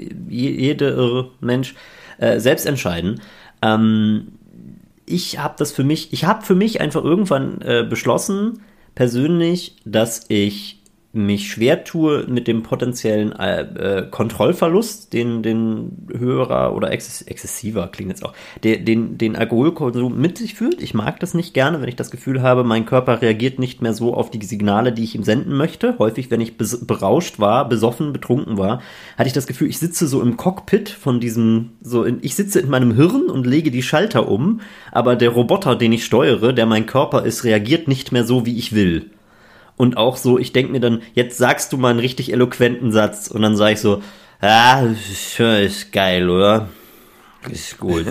jede Mensch äh, selbst entscheiden. Ähm, Ich habe das für mich, ich habe für mich einfach irgendwann äh, beschlossen, persönlich, dass ich mich schwer tue mit dem potenziellen äh, äh, Kontrollverlust, den, den höherer oder exzess- exzessiver klingt jetzt auch, den, den, den Alkoholkonsum mit sich führt. Ich mag das nicht gerne, wenn ich das Gefühl habe, mein Körper reagiert nicht mehr so auf die Signale, die ich ihm senden möchte. Häufig, wenn ich bes- berauscht war, besoffen, betrunken war, hatte ich das Gefühl, ich sitze so im Cockpit von diesem, so in, ich sitze in meinem Hirn und lege die Schalter um, aber der Roboter, den ich steuere, der mein Körper ist, reagiert nicht mehr so, wie ich will. Und auch so, ich denke mir dann, jetzt sagst du mal einen richtig eloquenten Satz. Und dann sage ich so, ah, ist geil, oder? Ist gut.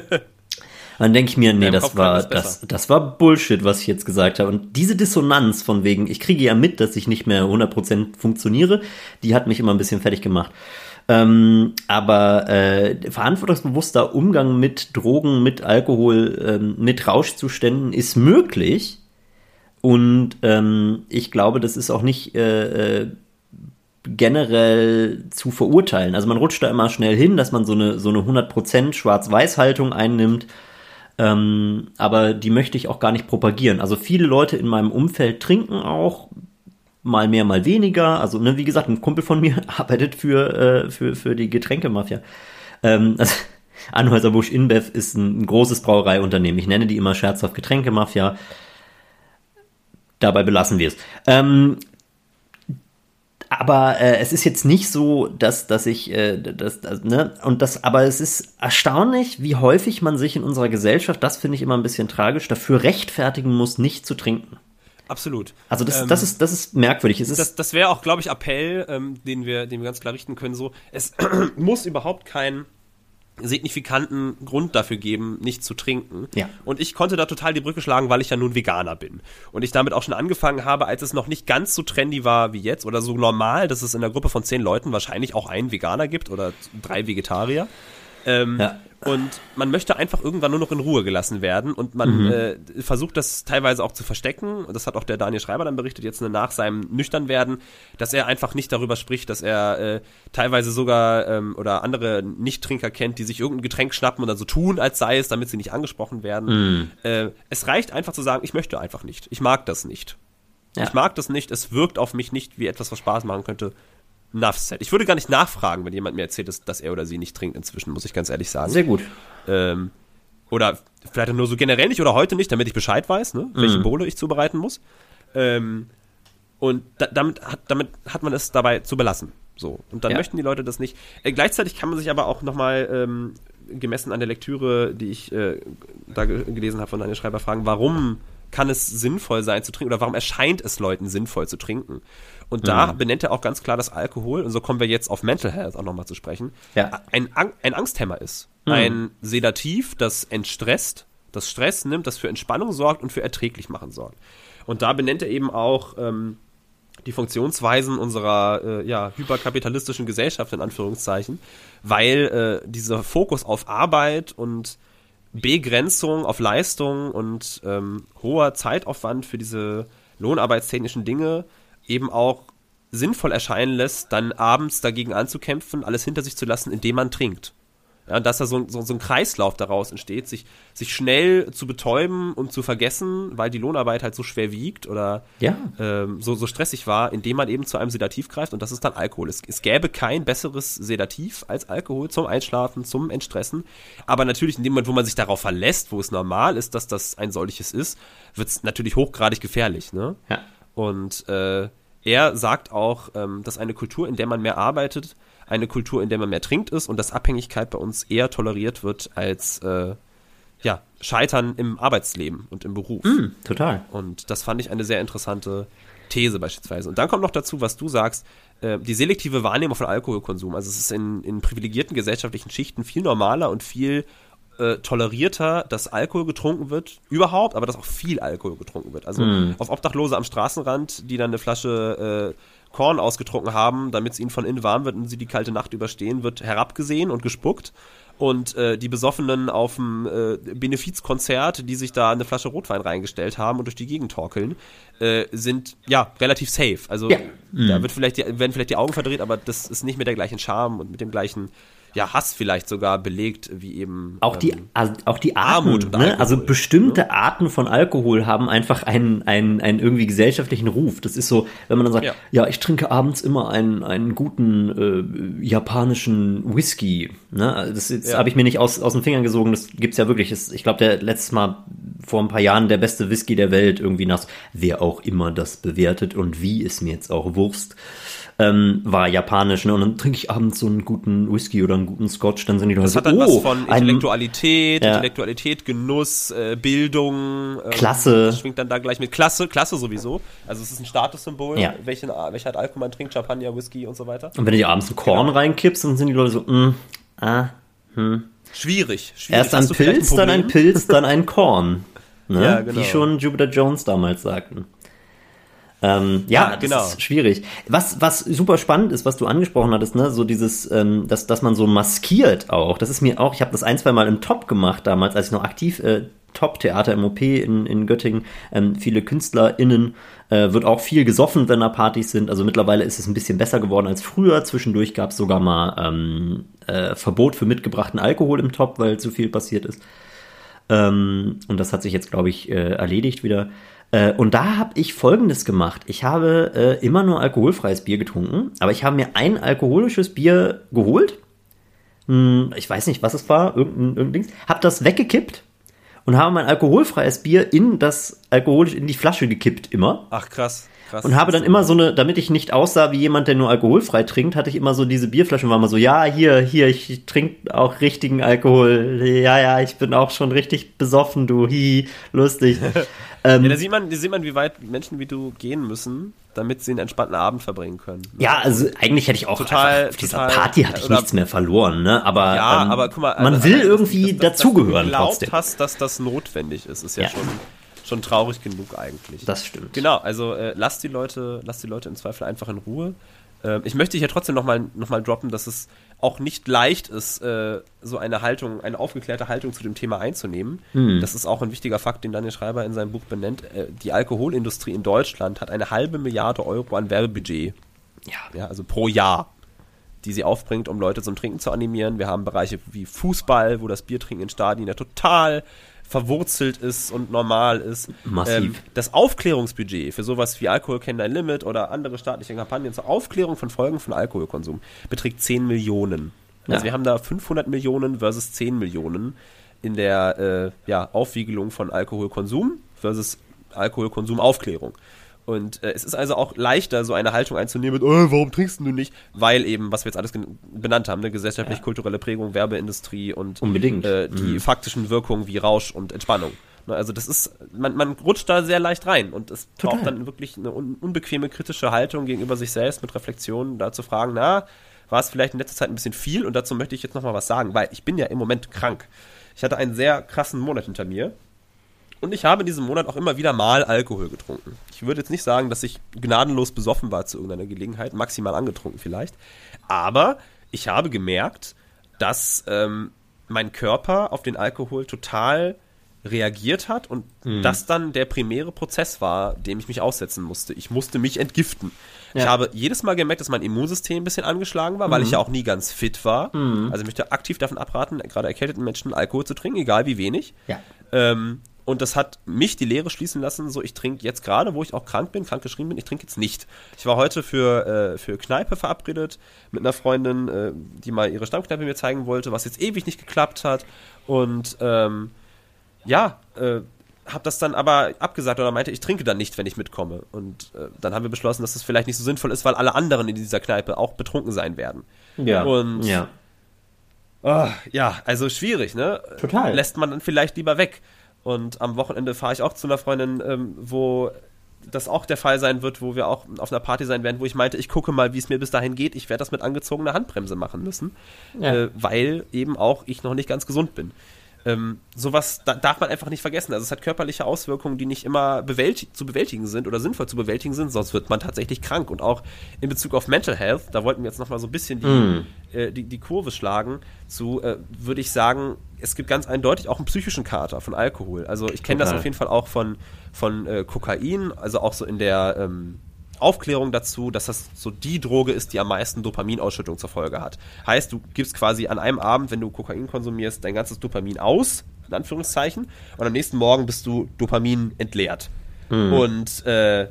Dann denke ich mir, nee, das war, das, das war Bullshit, was ich jetzt gesagt habe. Und diese Dissonanz von wegen, ich kriege ja mit, dass ich nicht mehr hundert Prozent funktioniere, die hat mich immer ein bisschen fertig gemacht. Ähm, aber äh, verantwortungsbewusster Umgang mit Drogen, mit Alkohol, ähm, mit Rauschzuständen ist möglich. Und ähm, ich glaube, das ist auch nicht äh, äh, generell zu verurteilen. Also man rutscht da immer schnell hin, dass man so eine so eine hundert Prozent Schwarz-Weiß-Haltung einnimmt. Ähm, aber die möchte ich auch gar nicht propagieren. Also viele Leute in meinem Umfeld trinken auch, mal mehr, mal weniger. Also ne, wie gesagt, ein Kumpel von mir arbeitet für äh, für für die Getränkemafia. Ähm, also Anheuser-Busch InBev ist ein, ein großes Brauereiunternehmen. Ich nenne die immer scherzhaft Getränkemafia. Dabei belassen wir es. Ähm, aber äh, es ist jetzt nicht so, dass, dass ich, äh, das, das, ne, und das, aber es ist erstaunlich, wie häufig man sich in unserer Gesellschaft, das finde ich immer ein bisschen tragisch, dafür rechtfertigen muss, nicht zu trinken. Absolut. Also das, ähm, das ist, das ist merkwürdig. Es ist das das wäre auch, glaube ich, Appell, ähm, den wir, den wir ganz klar richten können. So, es muss überhaupt kein signifikanten Grund dafür geben, nicht zu trinken. Ja. Und ich konnte da total die Brücke schlagen, weil ich ja nun Veganer bin. Und ich damit auch schon angefangen habe, als es noch nicht ganz so trendy war wie jetzt oder so normal, dass es in der Gruppe von zehn Leuten wahrscheinlich auch einen Veganer gibt oder drei Vegetarier. Ähm, Ja. Und man möchte einfach irgendwann nur noch in Ruhe gelassen werden und man Mhm. äh, versucht das teilweise auch zu verstecken. Und das hat auch der Daniel Schreiber dann berichtet, jetzt nach seinem Nüchternwerden, dass er einfach nicht darüber spricht, dass er äh, teilweise sogar ähm, oder andere Nicht-Trinker kennt, die sich irgendein Getränk schnappen und dann so tun, als sei es, damit sie nicht angesprochen werden. Mhm. Äh, es reicht einfach zu sagen, ich möchte einfach nicht. Ich mag das nicht. Ja. Ich mag das nicht. Es wirkt auf mich nicht wie etwas, was Spaß machen könnte. Enough said. Ich würde gar nicht nachfragen, wenn jemand mir erzählt, dass, dass er oder sie nicht trinkt inzwischen, muss ich ganz ehrlich sagen. Sehr gut. Ähm, oder vielleicht nur so generell nicht oder heute nicht, damit ich Bescheid weiß, ne, welche Mhm. Bowle ich zubereiten muss. Ähm, und da, damit, hat, damit hat man es dabei zu belassen. So. Und dann Ja. möchten die Leute das nicht. Äh, gleichzeitig kann man sich aber auch nochmal ähm, gemessen an der Lektüre, die ich äh, da ge- gelesen habe von Daniel Schreiber, fragen, warum kann es sinnvoll sein zu trinken oder warum erscheint es Leuten sinnvoll zu trinken? Und da Mhm. benennt er auch ganz klar, dass Alkohol, und so kommen wir jetzt auf Mental Health auch nochmal zu sprechen, Ja. ein, Ang- ein Angsthemmer ist. Mhm. Ein Sedativ, das entstresst, das Stress nimmt, das für Entspannung sorgt und für erträglich machen sorgt. Und da benennt er eben auch ähm, die Funktionsweisen unserer äh, ja, hyperkapitalistischen Gesellschaft, in Anführungszeichen, weil äh, dieser Fokus auf Arbeit und Begrenzung auf Leistung und ähm, hoher Zeitaufwand für diese lohnarbeitstechnischen Dinge eben auch sinnvoll erscheinen lässt, dann abends dagegen anzukämpfen, alles hinter sich zu lassen, indem man trinkt. Ja, dass da so, so, so ein Kreislauf daraus entsteht, sich, sich schnell zu betäuben und zu vergessen, weil die Lohnarbeit halt so schwer wiegt oder Ja. ähm, so, so stressig war, indem man eben zu einem Sedativ greift, und das ist dann Alkohol. Es, es gäbe kein besseres Sedativ als Alkohol zum Einschlafen, zum Entstressen, aber natürlich in dem Moment, wo man sich darauf verlässt, wo es normal ist, dass das ein solches ist, wird es natürlich hochgradig gefährlich, ne? Ja. Und äh, er sagt auch, ähm, dass eine Kultur, in der man mehr arbeitet, eine Kultur, in der man mehr trinkt ist und dass Abhängigkeit bei uns eher toleriert wird als äh, ja, Scheitern im Arbeitsleben und im Beruf. Mhm, total. Und das fand ich eine sehr interessante These beispielsweise. Und dann kommt noch dazu, was du sagst, äh, die selektive Wahrnehmung von Alkoholkonsum. Also es ist in, in privilegierten gesellschaftlichen Schichten viel normaler und viel äh, tolerierter, dass Alkohol getrunken wird, überhaupt, aber dass auch viel Alkohol getrunken wird. Also Mhm. auf Obdachlose am Straßenrand, die dann eine Flasche äh, Korn ausgetrunken haben, damit es ihnen von innen warm wird und sie die kalte Nacht überstehen, wird herabgesehen und gespuckt. Und äh, die Besoffenen auf dem äh, Benefizkonzert, die sich da eine Flasche Rotwein reingestellt haben und durch die Gegend torkeln, äh, sind ja relativ safe. Also Ja. da wird vielleicht die, werden vielleicht die Augen verdreht, aber das ist nicht mit der gleichen Charme und mit dem gleichen ja, Hass vielleicht sogar belegt, wie eben Auch die, ähm, also auch die Arten, Armut und ne? Alkohol, Also bestimmte Arten von Alkohol haben einfach einen, einen, einen irgendwie gesellschaftlichen Ruf. Das ist so, wenn man dann sagt, ja, Ja. ich trinke abends immer einen, einen guten äh, japanischen Whisky. Ne? Also das das Ja. habe ich mir nicht aus, aus den Fingern gesogen, das gibt's ja wirklich. Das, ich glaube, der letztes Mal vor ein paar Jahren der beste Whisky der Welt, irgendwie nach, wer auch immer das bewertet und wie, ist mir jetzt auch Wurst. Ähm, war japanisch, ne? Und dann trinke ich abends so einen guten Whisky oder einen guten Scotch, dann sind die Leute das so, hat dann oh, was von ein, Intellektualität, Ja. Intellektualität, Genuss, äh, Bildung. Ähm, Klasse. Das schwingt dann da gleich mit Klasse, Klasse sowieso. Also es ist ein Statussymbol, Ja. welchen, welche Art Alkohol man trinkt, Champagner, Whisky und so weiter. Und wenn du dir abends ein Korn Genau. reinkippst, dann sind die Leute so, mm, ah, Schwierig, schwierig. erst ein Hast du vielleicht Pilz, dann ein Problem? Pilz, dann ein Korn. Ne? Ja, genau. Wie schon Jupiter Jones damals sagten. Ähm, ja, Ja, das genau. ist schwierig. Was, was super spannend ist, was du angesprochen hattest, ne, so dieses, ähm, dass, dass man so maskiert auch. Das ist mir auch, ich habe das ein, zwei Mal im Top gemacht damals, als ich noch aktiv äh, Top-Theater im O P in, in Göttingen, ähm, viele KünstlerInnen, äh, wird auch viel gesoffen, wenn da Partys sind. Also mittlerweile ist es ein bisschen besser geworden als früher. Zwischendurch gab es sogar mal ähm, äh, Verbot für mitgebrachten Alkohol im Top, weil zu viel passiert ist. Ähm, und das hat sich jetzt, glaube ich, äh, erledigt wieder. Äh, und da habe ich Folgendes gemacht. Ich habe äh, immer nur alkoholfreies Bier getrunken, aber ich habe mir ein alkoholisches Bier geholt. Hm, ich weiß nicht, was es war, irgendein, irgendein Dings. Habe das weggekippt und habe mein alkoholfreies Bier in das alkoholisch in die Flasche gekippt immer. Ach krass, krass. Und habe dann immer so eine, damit ich nicht aussah wie jemand, der nur alkoholfrei trinkt, hatte ich immer so diese Bierflaschen, war mal so, ja, hier, hier, ich trinke auch richtigen Alkohol. Ja, ja, ich bin auch schon richtig besoffen, du, hi, lustig. ähm, Ja, da sieht man, da sieht man, wie weit Menschen wie du gehen müssen, damit sie einen entspannten Abend verbringen können. ja, also eigentlich hätte ich auch Total, einfach, auf dieser total, Party hatte ich oder- nichts mehr verloren, ne? Aber, Ja, ähm, aber guck mal, man also, will also, irgendwie dass- dass- dazugehören dass du trotzdem. geglaubt hast, dass das notwendig ist, ist ja, Ja. schon, schon traurig genug eigentlich. Das stimmt. Genau, also äh, lasst die Leute, lasst die Leute im Zweifel einfach in Ruhe. Ähm, ich möchte hier trotzdem nochmal noch mal droppen, dass es auch nicht leicht ist, äh, so eine Haltung, eine aufgeklärte Haltung zu dem Thema einzunehmen. Hm. Das ist auch ein wichtiger Fakt, den Daniel Schreiber in seinem Buch benennt. Äh, die Alkoholindustrie in Deutschland hat eine halbe Milliarde Euro an Werbebudget. Ja. ja, also pro Jahr, die sie aufbringt, um Leute zum Trinken zu animieren. Wir haben Bereiche wie Fußball, wo das Biertrinken in Stadien ja total verwurzelt ist und normal ist. Massiv. Ähm, das Aufklärungsbudget für sowas wie Alkohol kennt dein Limit oder andere staatliche Kampagnen zur Aufklärung von Folgen von Alkoholkonsum beträgt zehn Millionen. Also ja. wir haben da fünfhundert Millionen versus zehn Millionen in der äh, ja, Aufwiegelung von Alkoholkonsum versus Alkoholkonsumaufklärung. Und äh, es ist also auch leichter, so eine Haltung einzunehmen mit, oh, warum trinkst du nicht? Weil eben, was wir jetzt alles gen- benannt haben, eine gesellschaftlich-kulturelle Prägung, Werbeindustrie und Unbedingt. Äh, die mhm. faktischen Wirkungen wie Rausch und Entspannung. Ne, also das ist, man, man rutscht da sehr leicht rein und es Total. braucht dann wirklich eine un- unbequeme, kritische Haltung gegenüber sich selbst mit Reflexion, da zu fragen, na, war es vielleicht in letzter Zeit ein bisschen viel? Und dazu möchte ich jetzt nochmal was sagen, weil ich bin ja im Moment krank. Ich hatte einen sehr krassen Monat hinter mir. Und ich habe in diesem Monat auch immer wieder mal Alkohol getrunken. Ich würde jetzt nicht sagen, dass ich gnadenlos besoffen war zu irgendeiner Gelegenheit, maximal angetrunken vielleicht. Aber ich habe gemerkt, dass ähm, mein Körper auf den Alkohol total reagiert hat und mhm. das dann der primäre Prozess war, dem ich mich aussetzen musste. Ich musste mich entgiften. Ja. Ich habe jedes Mal gemerkt, dass mein Immunsystem ein bisschen angeschlagen war, weil mhm. ich ja auch nie ganz fit war. Mhm. Also ich möchte aktiv davon abraten, gerade erkälteten Menschen Alkohol zu trinken, egal wie wenig. Ja. Ähm, Und das hat mich die Lehre schließen lassen, so ich trinke jetzt gerade, wo ich auch krank bin, krank geschrieben bin, ich trinke jetzt nicht. Ich war heute für, äh, für Kneipe verabredet mit einer Freundin, äh, die mal ihre Stammkneipe mir zeigen wollte, was jetzt ewig nicht geklappt hat. Und ähm, ja, äh, habe das dann aber abgesagt oder meinte, ich trinke dann nicht, wenn ich mitkomme. Und äh, dann haben wir beschlossen, dass das vielleicht nicht so sinnvoll ist, weil alle anderen in dieser Kneipe auch betrunken sein werden. Ja, Und ja. Oh, ja, also schwierig, ne? Total. Lässt man dann vielleicht lieber weg. Und am Wochenende fahre ich auch zu einer Freundin, ähm, wo das auch der Fall sein wird, wo wir auch auf einer Party sein werden, wo ich meinte, ich gucke mal, wie es mir bis dahin geht. Ich werde das mit angezogener Handbremse machen müssen, ja. äh, weil eben auch ich noch nicht ganz gesund bin. Ähm, sowas da, darf man einfach nicht vergessen. Also es hat körperliche Auswirkungen, die nicht immer bewältig- zu bewältigen sind oder sinnvoll zu bewältigen sind, sonst wird man tatsächlich krank. Und auch in Bezug auf Mental Health, da wollten wir jetzt nochmal so ein bisschen die, mm. äh, die, die Kurve schlagen, zu, äh, würde ich sagen, es gibt ganz eindeutig auch einen psychischen Kater von Alkohol. Also ich kenne das auf jeden Fall auch von, von äh, Kokain, also auch so in der ähm, Aufklärung dazu, dass das so die Droge ist, die am meisten Dopaminausschüttung zur Folge hat. Heißt, du gibst quasi an einem Abend, wenn du Kokain konsumierst, dein ganzes Dopamin aus, in Anführungszeichen, und am nächsten Morgen bist du Dopamin entleert. Mhm. Und äh,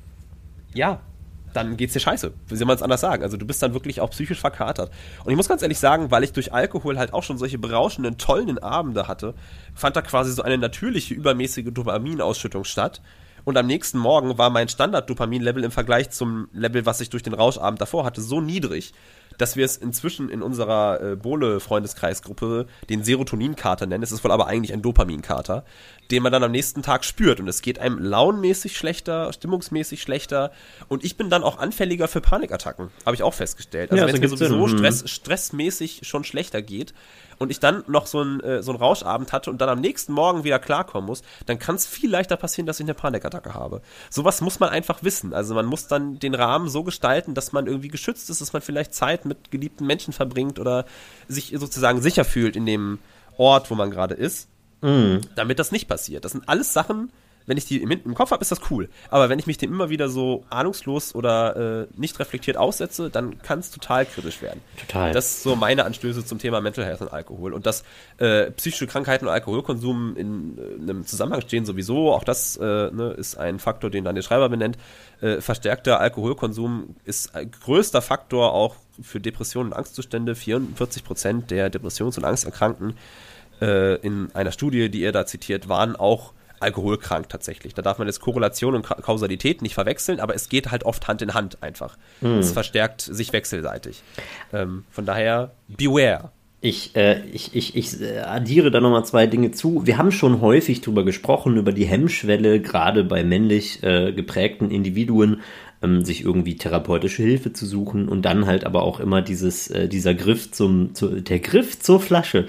ja, dann geht's dir scheiße. Wie soll man es anders sagen? Also du bist dann wirklich auch psychisch verkatert. Und ich muss ganz ehrlich sagen, weil ich durch Alkohol halt auch schon solche berauschenden, tollen Abende hatte, fand da quasi so eine natürliche, übermäßige Dopaminausschüttung statt. Und am nächsten Morgen war mein Standard-Dopamin-Level im Vergleich zum Level, was ich durch den Rauschabend davor hatte, so niedrig, dass wir es inzwischen in unserer äh, Bohle-Freundeskreisgruppe den Serotonin-Kater nennen. Es ist wohl aber eigentlich ein Dopamin-Kater, den man dann am nächsten Tag spürt. Und es geht einem launenmäßig schlechter, stimmungsmäßig schlechter. Und ich bin dann auch anfälliger für Panikattacken, habe ich auch festgestellt. Also ja, wenn es mir sowieso Sinn. Stress, stressmäßig schon schlechter geht und ich dann noch so einen äh, so einen Rauschabend hatte und dann am nächsten Morgen wieder klarkommen muss, dann kann es viel leichter passieren, dass ich eine Panikattacke habe. Sowas muss man einfach wissen. Also man muss dann den Rahmen so gestalten, dass man irgendwie geschützt ist, dass man vielleicht Zeit mit geliebten Menschen verbringt oder sich sozusagen sicher fühlt in dem Ort, wo man gerade ist, mm. damit das nicht passiert. Das sind alles Sachen, wenn ich die im, im Kopf habe, ist das cool. Aber wenn ich mich dem immer wieder so ahnungslos oder äh, nicht reflektiert aussetze, dann kann es total kritisch werden. Total. Das ist so meine Anstöße zum Thema Mental Health und Alkohol. Und dass äh, psychische Krankheiten und Alkoholkonsum in, äh, einem Zusammenhang stehen sowieso, auch das äh, ne, ist ein Faktor, den Daniel Schreiber benennt. Äh, verstärkter Alkoholkonsum ist ein größter Faktor auch für Depressionen und Angstzustände. vierundvierzig Prozent der Depressions- und Angsterkrankten äh, in einer Studie, die er da zitiert, waren auch alkoholkrank tatsächlich. Da darf man jetzt Korrelation und Kausalität nicht verwechseln, aber es geht halt oft Hand in Hand einfach. Mm. Es verstärkt sich wechselseitig. Ähm, von daher, beware. Ich, äh, ich, ich, ich addiere da nochmal zwei Dinge zu. Wir haben schon häufig drüber gesprochen, über die Hemmschwelle, gerade bei männlich äh, geprägten Individuen, ähm, sich irgendwie therapeutische Hilfe zu suchen und dann halt aber auch immer dieses, äh, dieser Griff zum, zu, der Griff zur Flasche.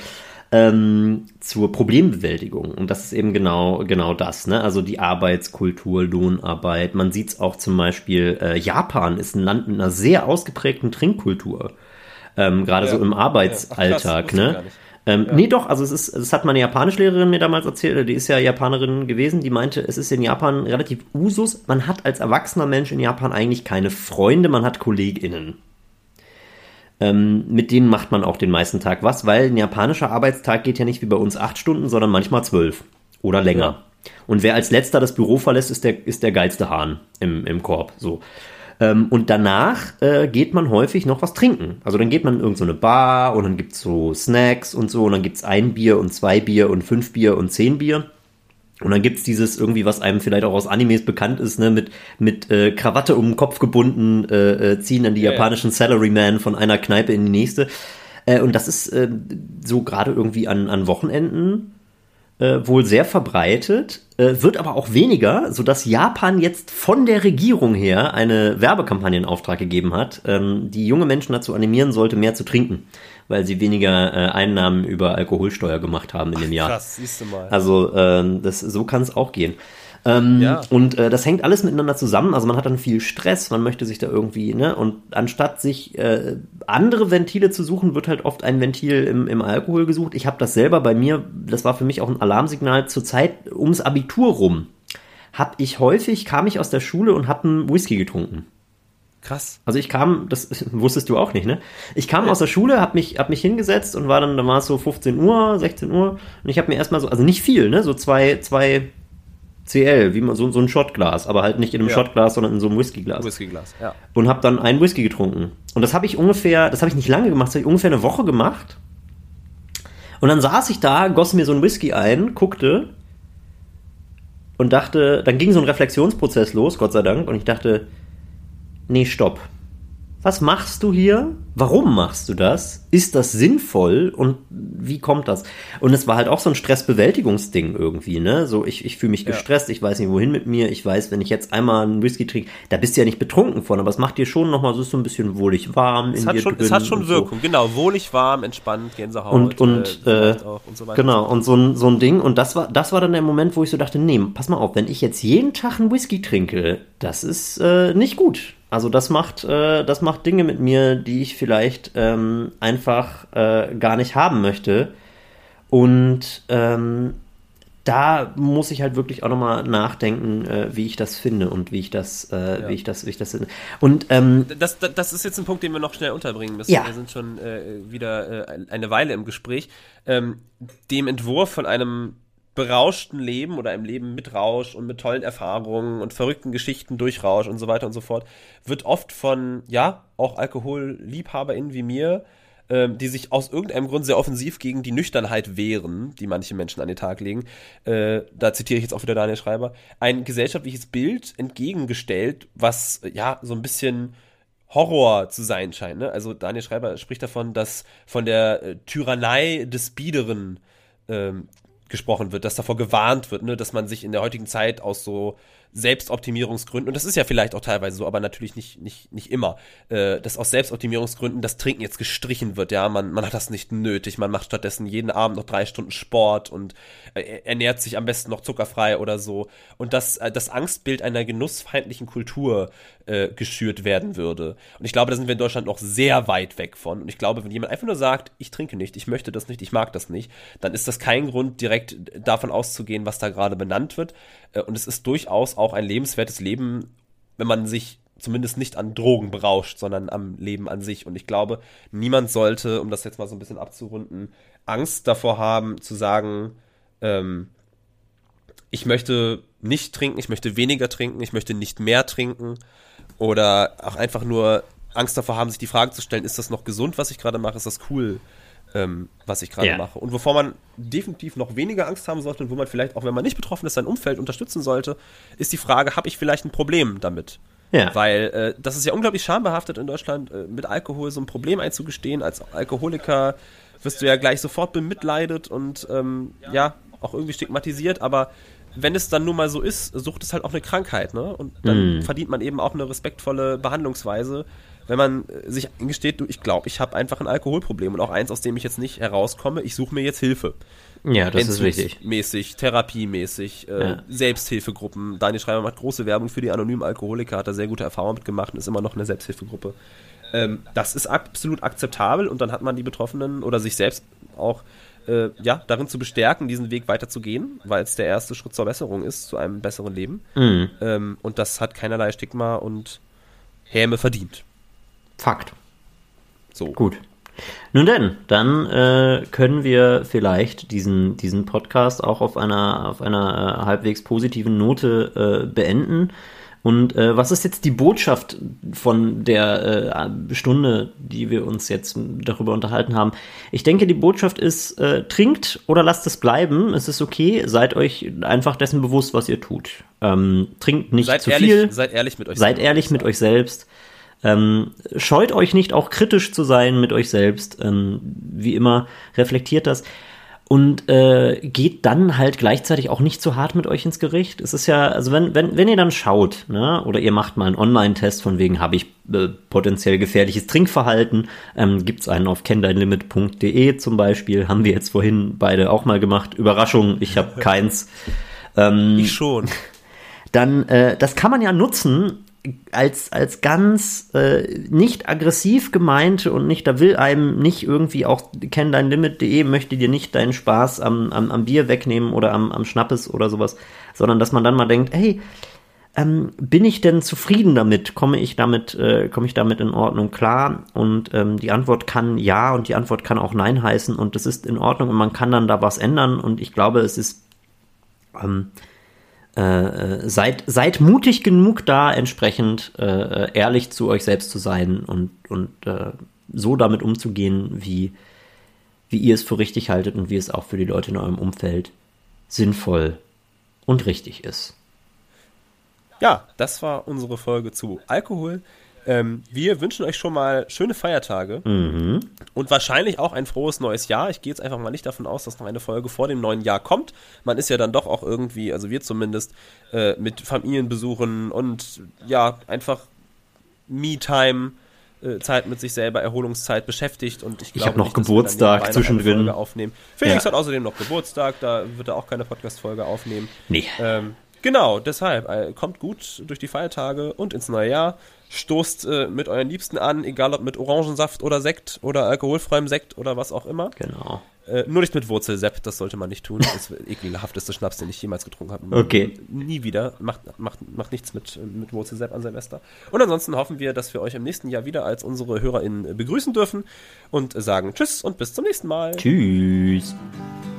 ähm, zur Problembewältigung. Und das ist eben genau, genau das, ne? Also die Arbeitskultur, Lohnarbeit. Man sieht es auch zum Beispiel, äh, Japan ist ein Land mit einer sehr ausgeprägten Trinkkultur. Ähm, gerade ja. so im Arbeitsalltag, ja. Ach, krass, ne? Ähm, ja. Nee, doch, also es ist, das hat meine Japanischlehrerin mir damals erzählt, die ist ja Japanerin gewesen, die meinte, es ist in Japan relativ Usus, man hat als erwachsener Mensch in Japan eigentlich keine Freunde, man hat KollegInnen. Ähm, mit denen macht man auch den meisten Tag was, weil ein japanischer Arbeitstag geht ja nicht wie bei uns acht Stunden, sondern manchmal zwölf oder länger. Ja. Und wer als letzter das Büro verlässt, ist der, ist der geilste Hahn im, im Korb, so. Und danach äh, geht man häufig noch was trinken. Also dann geht man in irgendeine so Bar und dann gibt's so Snacks und so und dann gibt's ein Bier und zwei Bier und fünf Bier und zehn Bier. Und dann gibt's dieses irgendwie, was einem vielleicht auch aus Animes bekannt ist, ne, mit mit äh, Krawatte um den Kopf gebunden, äh, ziehen dann die ja, japanischen ja. Salarymen von einer Kneipe in die nächste. Äh, und das ist äh, so gerade irgendwie an, an Wochenenden Äh, wohl sehr verbreitet, äh, wird aber auch weniger, sodass Japan jetzt von der Regierung her eine Werbekampagne in Auftrag gegeben hat, ähm, die junge Menschen dazu animieren sollte, mehr zu trinken, weil sie weniger äh, Einnahmen über Alkoholsteuer gemacht haben in dem Jahr. Krass, siehst du mal. Also ähm, das, so kann es auch gehen. Ähm, ja. Und äh, das hängt alles miteinander zusammen, also man hat dann viel Stress, man möchte sich da irgendwie, ne, und anstatt sich äh, andere Ventile zu suchen, wird halt oft ein Ventil im, im Alkohol gesucht. Ich habe das selber bei mir, das war für mich auch ein Alarmsignal, zur Zeit ums Abitur rum, hab ich häufig, kam ich aus der Schule und hab einen Whisky getrunken. Krass. Also ich kam, das wusstest du auch nicht, ne? Ich kam ja. aus der Schule, hab mich, hab mich hingesetzt und war dann, dann war es so fünfzehn Uhr, sechzehn Uhr und ich habe mir erstmal so, also nicht viel, ne, so zwei, zwei C L, wie man so, so ein Shotglas, aber halt nicht in einem ja. Shotglas, sondern in so einem Whiskyglas. Whiskyglas, ja. Und habe dann einen Whisky getrunken. Und das habe ich ungefähr, das habe ich nicht lange gemacht, das habe ich ungefähr eine Woche gemacht. Und dann saß ich da, goss mir so einen Whisky ein, guckte und dachte, dann ging so ein Reflexionsprozess los, Gott sei Dank, und ich dachte, nee, stopp. Was machst du hier? Warum machst du das? Ist das sinnvoll? Und wie kommt das? Und es war halt auch so ein Stressbewältigungsding irgendwie, ne? So, ich, ich fühle mich gestresst, ja. ich weiß nicht, wohin mit mir. Ich weiß, wenn ich jetzt einmal einen Whisky trinke, da bist du ja nicht betrunken von, aber es macht dir schon nochmal so, so ein bisschen wohlig warm es in hat dir schon, drin. Es hat schon Wirkung, so. Genau. Wohlig warm, entspannt, Gänsehaut. Und, und, äh, äh, auch und so weiter. Genau, und so ein, so ein Ding. Und das war, das war dann der Moment, wo ich so dachte, nee, pass mal auf, wenn ich jetzt jeden Tag einen Whisky trinke, das ist äh, nicht gut. Also das macht, äh, das macht Dinge mit mir, die ich vielleicht ähm, einfach äh, gar nicht haben möchte. Und ähm, da muss ich halt wirklich auch nochmal nachdenken, äh, wie ich das finde und wie ich das, äh, ja. wie ich das, wie ich das finde. Und ähm, das, das, das ist jetzt ein Punkt, den wir noch schnell unterbringen müssen. Ja. Wir sind schon äh, wieder äh, eine Weile im Gespräch. Ähm, dem Entwurf von einem berauschten Leben oder einem Leben mit Rausch und mit tollen Erfahrungen und verrückten Geschichten durch Rausch und so weiter und so fort, wird oft von, ja, auch AlkoholliebhaberInnen wie mir, ähm, die sich aus irgendeinem Grund sehr offensiv gegen die Nüchternheit wehren, die manche Menschen an den Tag legen, äh, da zitiere ich jetzt auch wieder Daniel Schreiber, ein gesellschaftliches Bild entgegengestellt, was, ja, so ein bisschen Horror zu sein scheint, ne? Also Daniel Schreiber spricht davon, dass von der äh, Tyrannei des Biederen ähm, gesprochen wird, dass davor gewarnt wird, ne, dass man sich in der heutigen Zeit aus so Selbstoptimierungsgründen, und das ist ja vielleicht auch teilweise so, aber natürlich nicht nicht nicht immer, äh, dass aus Selbstoptimierungsgründen das Trinken jetzt gestrichen wird, ja, man man hat das nicht nötig, man macht stattdessen jeden Abend noch drei Stunden Sport und äh, ernährt sich am besten noch zuckerfrei oder so, und dass äh, das Angstbild einer genussfeindlichen Kultur äh, geschürt werden würde. Und ich glaube, da sind wir in Deutschland noch sehr weit weg von, und ich glaube, wenn jemand einfach nur sagt, ich trinke nicht, ich möchte das nicht, ich mag das nicht, dann ist das kein Grund, direkt davon auszugehen, was da gerade benannt wird, äh, und es ist durchaus auch ein lebenswertes Leben, wenn man sich zumindest nicht an Drogen berauscht, sondern am Leben an sich. Und ich glaube, niemand sollte, um das jetzt mal so ein bisschen abzurunden, Angst davor haben, zu sagen, ähm, ich möchte nicht trinken, ich möchte weniger trinken, ich möchte nicht mehr trinken, oder auch einfach nur Angst davor haben, sich die Frage zu stellen, ist das noch gesund, was ich gerade mache, ist das cool, ähm, was ich gerade ja. mache. Und wovor man definitiv noch weniger Angst haben sollte und wo man vielleicht, auch wenn man nicht betroffen ist, sein Umfeld unterstützen sollte, ist die Frage, habe ich vielleicht ein Problem damit? Ja. Weil äh, das ist ja unglaublich schambehaftet in Deutschland, äh, mit Alkohol so ein Problem einzugestehen. Als Alkoholiker wirst du ja gleich sofort bemitleidet und ähm, ja, auch irgendwie stigmatisiert, aber wenn es dann nun mal so ist, Sucht ist halt auch eine Krankheit, ne? Und dann mm. verdient man eben auch eine respektvolle Behandlungsweise wenn man sich eingesteht, du, ich glaube, ich habe einfach ein Alkoholproblem und auch eins, aus dem ich jetzt nicht herauskomme, ich suche mir jetzt Hilfe. Ja, das ist wichtig. Mäßig, therapiemäßig, äh, ja. Selbsthilfegruppen. Daniel Schreiber macht große Werbung für die anonymen Alkoholiker, hat da sehr gute Erfahrungen mitgemacht und ist immer noch eine Selbsthilfegruppe. Ähm, das ist absolut akzeptabel und dann hat man die Betroffenen oder sich selbst auch äh, ja, darin zu bestärken, diesen Weg weiterzugehen, weil es der erste Schritt zur Besserung ist, zu einem besseren Leben. Mhm. Ähm, und das hat keinerlei Stigma und Häme verdient. Fakt. So. Gut. Nun denn, dann äh, können wir vielleicht diesen, diesen Podcast auch auf einer, auf einer äh, halbwegs positiven Note äh, beenden. Und äh, was ist jetzt die Botschaft von der äh, Stunde, die wir uns jetzt darüber unterhalten haben? Ich denke, die Botschaft ist, äh, trinkt oder lasst es bleiben. Es ist okay, seid euch einfach dessen bewusst, was ihr tut. Ähm, trinkt nicht seid zu ehrlich, viel. Seid ehrlich mit euch seid ehrlich mit euch selbst. Ähm, scheut euch nicht, auch kritisch zu sein mit euch selbst. Ähm, wie immer, reflektiert das. Und äh, geht dann halt gleichzeitig auch nicht zu hart mit euch ins Gericht. Es ist ja, also wenn wenn wenn ihr dann schaut, ne, oder ihr macht mal einen Online-Test von wegen, habe ich äh, potenziell gefährliches Trinkverhalten, ähm, gibt's einen auf kenn dein limit punkt de zum Beispiel, haben wir jetzt vorhin beide auch mal gemacht. Überraschung, ich habe keins. Ähm, ich schon. Dann, äh, das kann man ja nutzen, als als ganz äh, nicht aggressiv gemeinte und nicht, da will einem nicht irgendwie auch kenn dein limit punkt de möchte dir nicht deinen Spaß am, am, am Bier wegnehmen oder am, am Schnappes oder sowas, sondern dass man dann mal denkt, hey, ähm, bin ich denn zufrieden damit? Komme ich damit, äh, komme ich damit in Ordnung klar? Und ähm, die Antwort kann ja und die Antwort kann auch nein heißen und das ist in Ordnung und man kann dann da was ändern und ich glaube, es ist ähm, Äh, seid, seid mutig genug da, entsprechend äh, ehrlich zu euch selbst zu sein und, und äh, so damit umzugehen, wie, wie ihr es für richtig haltet und wie es auch für die Leute in eurem Umfeld sinnvoll und richtig ist. Ja, das war unsere Folge zu Alkohol. Ähm, wir wünschen euch schon mal schöne Feiertage mhm. und wahrscheinlich auch ein frohes neues Jahr. Ich gehe jetzt einfach mal nicht davon aus, dass noch eine Folge vor dem neuen Jahr kommt. Man ist ja dann doch auch irgendwie, also wir zumindest, äh, mit Familienbesuchen und ja, einfach Me-Time, äh, Zeit mit sich selber, Erholungszeit beschäftigt. Und ich, ich glaube habe noch nicht, Geburtstag zwischendrin. Aufnehmen. Felix ja. hat außerdem noch Geburtstag, da wird er auch keine Podcast-Folge aufnehmen. Nee. Ähm, Genau, deshalb, äh, kommt gut durch die Feiertage und ins neue Jahr. Stoßt äh, mit euren Liebsten an, egal ob mit Orangensaft oder Sekt oder alkoholfreiem Sekt oder was auch immer. Genau. Äh, nur nicht mit Wurzelsepp, das sollte man nicht tun. Das ist der ekelhafteste Schnaps, den ich jemals getrunken habe. Okay. Nie wieder. Macht, macht, macht nichts mit, mit Wurzelsepp an Silvester. Und ansonsten hoffen wir, dass wir euch im nächsten Jahr wieder als unsere HörerInnen begrüßen dürfen und sagen Tschüss und bis zum nächsten Mal. Tschüss.